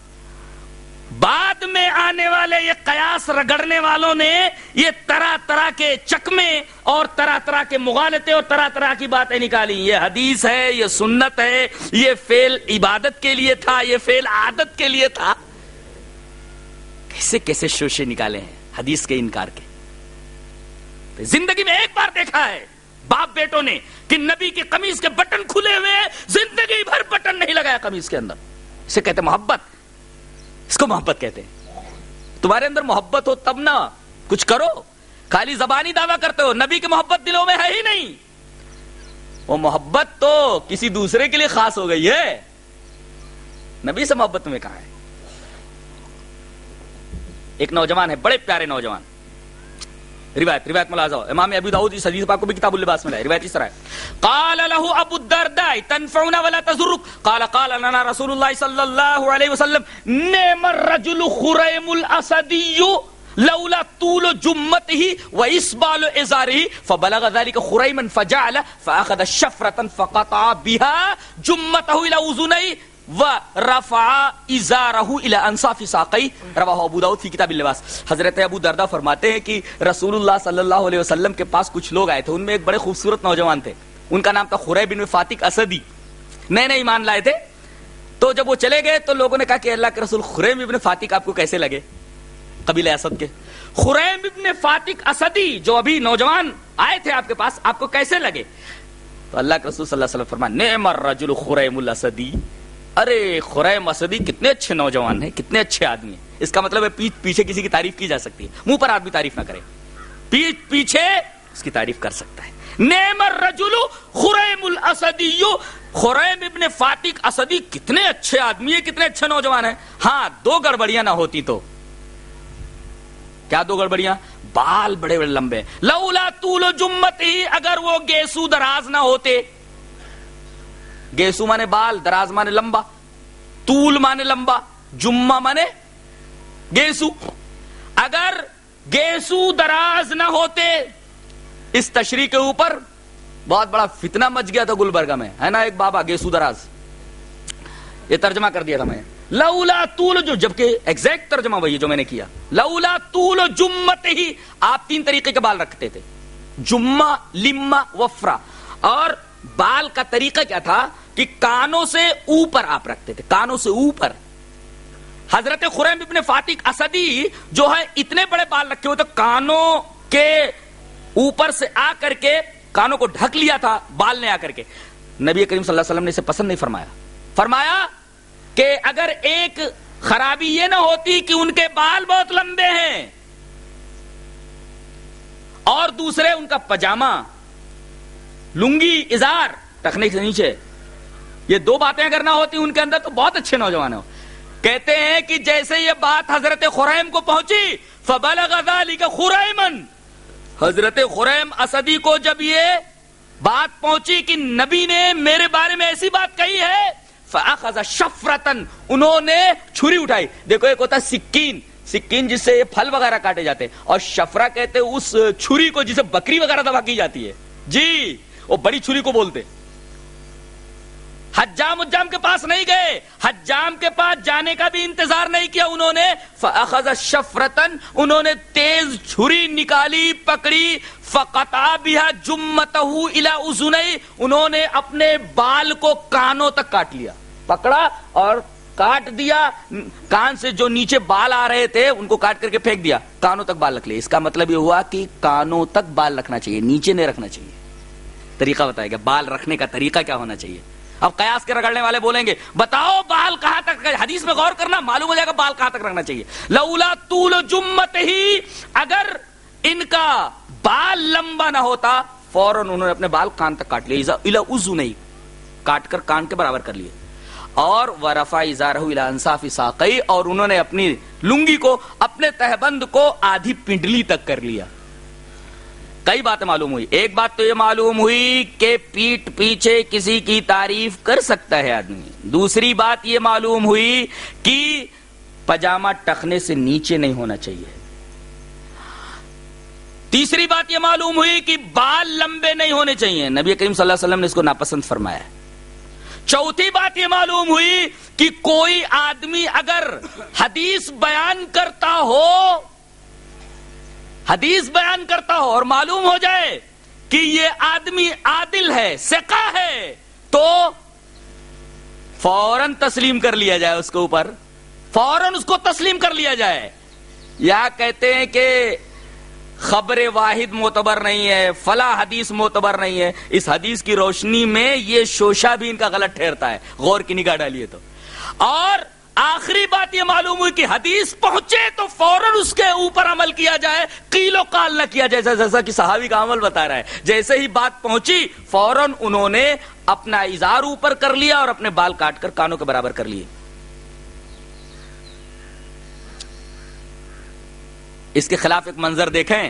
بعد میں آنے والے یہ قیاس رگڑنے والوں نے یہ طرح طرح کے چکمے اور طرح طرح کے مغالطے اور طرح طرح کی باتیں نکالی. یہ حدیث ہے, یہ سنت ہے, یہ فعل عبادت کے لیے تھا, یہ فعل عادت کے لیے تھا. کیسے کیسے شوشے نکالے ہیں حدیث کے انکار کے. زندگی میں ایک بار دیکھا ہے باپ بیٹوں نے کہ نبی کی قمیص کے بٹن کھلے ہوئے, زندگی بھر بٹن نہیں لگایا قمیص کے اندر. اسے کہتے محبت, اس کو محبت کہتے ہیں. تمہارے اندر محبت ہو تب نہ کچھ کرو, خالی زبانی دعویٰ کرتے ہو, نبی کی محبت دلوں میں ہے ہی نہیں. وہ محبت تو کسی دوسرے کے لیے خاص ہو گئی ہے, نبی سے محبت تمہیں کہاں ہے. ایک نوجوان ہے, بڑے پیارے نوجوان, روایت روایت ملاحظہ ہو, امام ابی داؤد اس حدیث پاک کو بھی کتاب اللباس میں لائے. روایت اس طرح ہے, قال له ابو الدرداء تنفعنا ولا تضرك, قال قال لنا رسول الله صلى الله عليه وسلم نعم الرجل خريم الاسدي لولا طول جمته واسبال ازاره, فبلغ ذلك خريما فجعل فاخذ الشفرة فقطع بها جمته الى اذنيه ورفع ازارہ الی انصاف ساقی, رواہ ابو داؤد فی کتاب اللباس. حضرت ابو دردہ فرماتے ہیں کہ رسول اللہ صلی اللہ علیہ وسلم کے پاس کچھ لوگ آئے تھے, ان میں ایک بڑے خوبصورت نوجوان تھے, ان کا نام تھا خریب بن فاتق اسدی. نئے نئے ایمان لائے تھے. تو جب وہ چلے گئے تو لوگوں نے کہا کہ اللہ کے رسول خریب بن فاتق آپ کو کیسے لگے, قبیلہ اسد کے. خریب بن فاتق اسدی جو ابھی نوجوان آئے تھے آپ کے پاس, آپ کو کیسے لگے؟ تو اللہ کے رسول صلی اللہ علیہ وسلم فرمایا نعم الرجل خریم الاسدی, ارے خریم اسدی کتنے اچھے نوجوان ہیں, کتنے اچھے آدمی ہیں. اس کا مطلب ہے پیچھ پیچھے کسی کی تعریف کی جا سکتی ہے, منہ پر آدمی تعریف نہ کرے, پیچھ پیچھے اس کی تعریف کر سکتا ہے. نعم الرجل خریم الاسدی, خریم ابن فاتق اسدی کتنے اچھے آدمی ہیں, کتنے اچھے نوجوان ہیں. ہاں دو گڑبڑیاں نہ ہوتی تو. کیا دو گڑبڑیاں؟ بال بڑے بڑے لمبے, لولا طول جمتی, اگر وہ گیسو دراز نہ ہوتے. گیسو مانے بال, دراز مانے لمبا. طول مانے لمبا, جمہ مانے گیسو. اگر گیسو دراز نہ ہوتے, اس تشریح کے اوپر بہت بڑا فتنہ مچ گیا تھا گلبرگہ میں, ہے نا, ایک بابا گیسو دراز, یہ ترجمہ کر دیا تھا میں, لولا طول جو, جبکہ ایگزیکٹ ترجمہ وہی جو میں نے کیا, لولا طول جمت ہی. آپ تین طریقے کے بال رکھتے تھے, جمہ, لما, وفرا. اور بال کا طریقہ کیا تھا کہ کانوں سے اوپر آپ رکھتے تھے, کانوں سے اوپر. حضرت خریم ابن فاتح اسدی جو ہے اتنے بڑے بال رکھے ہوئے تھے, کانوں کے اوپر سے آ کر کے کانوں کو ڈھک لیا تھا بال نے آ کر کے. نبی کریم صلی اللہ علیہ وسلم نے اسے پسند نہیں فرمایا. فرمایا کہ اگر ایک خرابی یہ نہ ہوتی کہ ان کے بال بہت لمبے ہیں, اور دوسرے ان کا پجامہ, لنگی, ازار ٹخنے سے نیچے, یہ دو باتیں اگر نہ ہوتی ان کے اندر تو بہت اچھے نوجوان ہو. کہتے ہیں کہ جیسے یہ بات حضرت خریم کو پہنچی, فبلغ ذلک خریما, حضرت خریم اسدی کو جب یہ بات پہنچی کہ نبی نے میرے بارے میں ایسی بات کہی ہے, فاخذ شفرتن, انہوں نے چھری اٹھائی. دیکھو ایک ہوتا ہے سکین, سکین جس سے پھل وغیرہ کاٹے جاتے ہیں, اور شفرا کہتے ہیں اس چھری کو جسے بکری وغیرہ دبا کی جاتی ہے, جی وہ بڑی چھری کو بولتے. حجام حجام کے پاس نہیں گئے, حجام کے پاس جانے کا بھی انتظار نہیں کیا انہوں نے. فاخذ شفرتن, انہوں نے تیز چھری نکالی, پکڑی, فقطع بها جمته الى اذنی, انہوں نے اپنے بال کو کانوں تک کاٹ لیا, پکڑا اور کاٹ دیا. کان سے جو نیچے بال آ رہے تھے ان کو کاٹ کر کے پھینک دیا, کانوں تک بال رکھ لیے. اس کا مطلب یہ ہوا کہ کانوں تک بال رکھنا چاہیے, نیچے نہیں رکھنا چاہیے. طریقہ بتائے گا بال رکھنے کا طریقہ کیا ہونا چاہیے. اب قیاس کے رگڑنے والے بولیں گے بتاؤ بال کہاں تک, حدیث میں غور کرنا, معلوم ہو جائے گا بال کہاں تک رکھنا چاہیے. لولا طول جمت ہی, اگر ان کا بال لمبا نہ ہوتا, فوراً انہوں نے اپنے بال کان تک کاٹ لیے, الی اذنی, کاٹ کر کان کے برابر کر لیے. اور ورفع ازارہ الی انصاف ساقی, اور انہوں نے اپنی لنگی کو, اپنے تہبند کو آدھی پنڈلی تک کر لیا. کئی باتیں معلوم ہوئی. ایک بات تو یہ معلوم ہوئی کہ پیٹ پیچھے کسی کی تعریف کر سکتا ہے آدمی. دوسری بات یہ معلوم ہوئی کہ پجامہ ٹخنے سے نیچے نہیں ہونا چاہیے. تیسری بات یہ معلوم ہوئی کہ بال لمبے نہیں ہونے چاہیے, نبی کریم صلی اللہ علیہ وسلم نے اس کو ناپسند فرمایا. چوتھی بات یہ معلوم ہوئی کہ کوئی آدمی اگر حدیث بیان کرتا ہو, حدیث بیان کرتا ہو اور معلوم ہو جائے کہ یہ آدمی عادل ہے, ثقہ ہے, تو فوراً تسلیم کر لیا جائے, اس کے اوپر فوراً اس کو تسلیم کر لیا جائے. یا کہتے ہیں کہ خبر واحد معتبر نہیں ہے, فلاں حدیث معتبر نہیں ہے. اس حدیث کی روشنی میں یہ شوشہ بھی ان کا غلط ٹھہرتا ہے, غور کی نگاہ ڈالیے تو. اور آخری بات یہ معلوم ہوئی کہ حدیث پہنچے تو فوراً اس کے اوپر عمل کیا جائے, قیل و قال نہ کیا جائے, جیسا کہ صحابی کا عمل بتا رہا ہے. جیسے ہی بات پہنچی فوراً انہوں نے اپنا ازار اوپر کر لیا اور اپنے بال کاٹ کر کانوں کے برابر کر لیے. اس کے خلاف ایک منظر دیکھیں,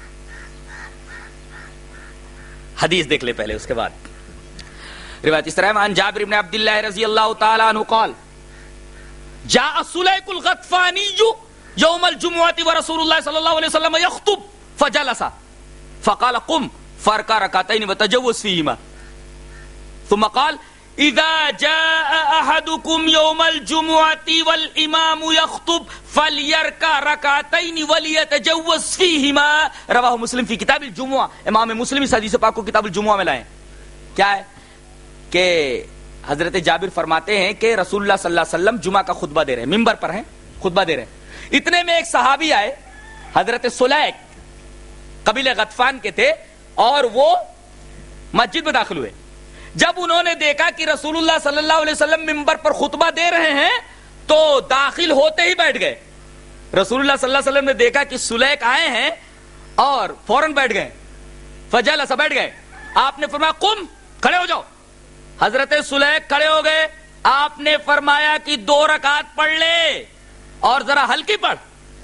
حدیث دیکھ لے پہلے, اس کے بعد روایت اس طرح عن جابر بن عبد اللہ رضی اللہ تعالی عنہ قال جاء سلیک الغطفانی یوم الجمعۃ ورسول اللہ صلی اللہ علیہ وسلم یخطب فجلس فقال قم فرکع رکعتین وتجوز فیہما ثم قال اذا جاء احدكم يوم الجمعة والامام يخطب فليركع ركعتين وليتجوز فيهما رواه مسلم في کتاب الجمعہ. امام مسلم اس حدیث پاک کو کتاب الجمعہ میں لائے. کیا ہے کہ حضرت جابر فرماتے ہیں کہ رسول اللہ صلی اللہ علیہ وسلم جمعہ کا خطبہ دے رہے ہیں, ممبر پر ہیں, خطبہ دے رہے ہیں. اتنے میں ایک صحابی آئے, حضرت سلیک قبیلہ غطفان کے تھے, اور وہ مسجد میں داخل ہوئے. جب انہوں نے دیکھا کہ رسول اللہ صلی اللہ علیہ وسلم ممبر پر خطبہ دے رہے ہیں تو داخل ہوتے ہی بیٹھ گئے. رسول اللہ صلی اللہ علیہ وسلم نے دیکھا کہ سلیک آئے ہیں اور فوراً بیٹھ گئے, فجلس بیٹھ گئے. آپ نے فرمایا قم, کھڑے ہو جاؤ. حضرت سلیک کھڑے ہو گئے. آپ نے فرمایا کہ دو رکعت پڑھ لے اور ذرا ہلکی پڑھ.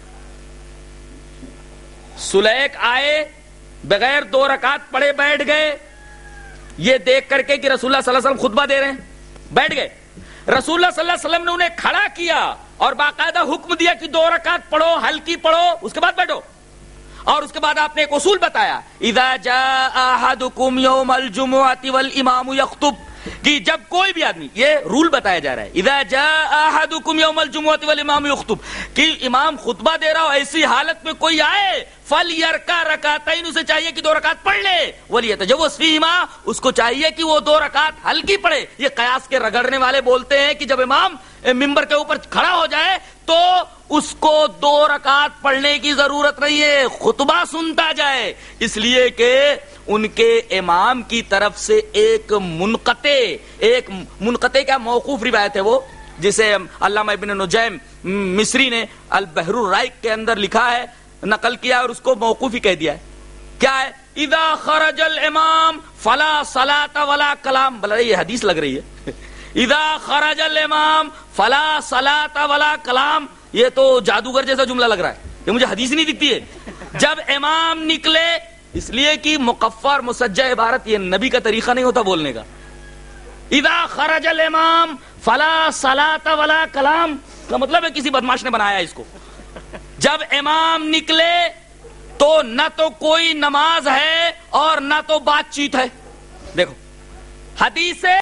سلیک آئے, بغیر دو رکعت پڑھے بیٹھ گئے. یہ دیکھ کر کے کہ رسول اللہ صلی اللہ علیہ وسلم خطبہ دے رہے ہیں, بیٹھ گئے. رسول اللہ صلی اللہ علیہ وسلم نے انہیں کھڑا کیا اور باقاعدہ حکم دیا کہ دو رکعت پڑھو، ہلکی پڑھو، اس کے بعد بیٹھو. اور اس کے بعد آپ نے ایک اصول بتایا، اذا جاء احدکم یوم الجمعۃ والامام یخطب، کہ جب کوئی بھی آدمی، یہ رول بتایا جا رہا ہے، اذا جاء احدکم یوم الجمعۃ والامام یخطب، کہ امام خطبہ دے رہا ہو، ایسی حالت میں کوئی آئے، فلیرکع رکعتین، اسے چاہیے کہ دو رکعت پڑھ لے، ولیتجوز فیہما، اس کو چاہیے کہ وہ دو رکعت ہلکی پڑھے. یہ قیاس کے رگڑنے والے بولتے ہیں کہ جب امام ممبر کے اوپر کھڑا ہو جائے تو اس کو دو رکعت پڑھنے کی ضرورت نہیں ہے، خطبہ سنتا جائے، اس لیے کہ ان کے امام کی طرف سے ایک منقطع ایک منقطع کا موقوف روایت ہے، وہ جسے علامہ ابن نجیم مصری نے البحر الرائق کے اندر لکھا ہے، نقل کیا اور اس کو موقوف ہی کہہ دیا ہے. کیا ہے؟ اذا خرج الامام فلا صلاۃ ولا کلام. بلا یہ حدیث لگ رہی ہے. اذا خرج الامام فلا صلاۃ ولا کلام، یہ تو جادوگر جیسا جملہ لگ رہا ہے، یہ مجھے حدیث نہیں دکھتی ہے. جب امام نکلے، اس لیے کہ مقفع اور مسجع عبارت یہ نبی کا طریقہ نہیں ہوتا بولنے کا. اذا خرج الامام فلا صلاۃ ولا کلام کا مطلب ہے کسی بدماش نے بنایا اس کو. جب امام نکلے تو نہ تو کوئی نماز ہے اور نہ تو بات چیت ہے. دیکھو حدیث ہے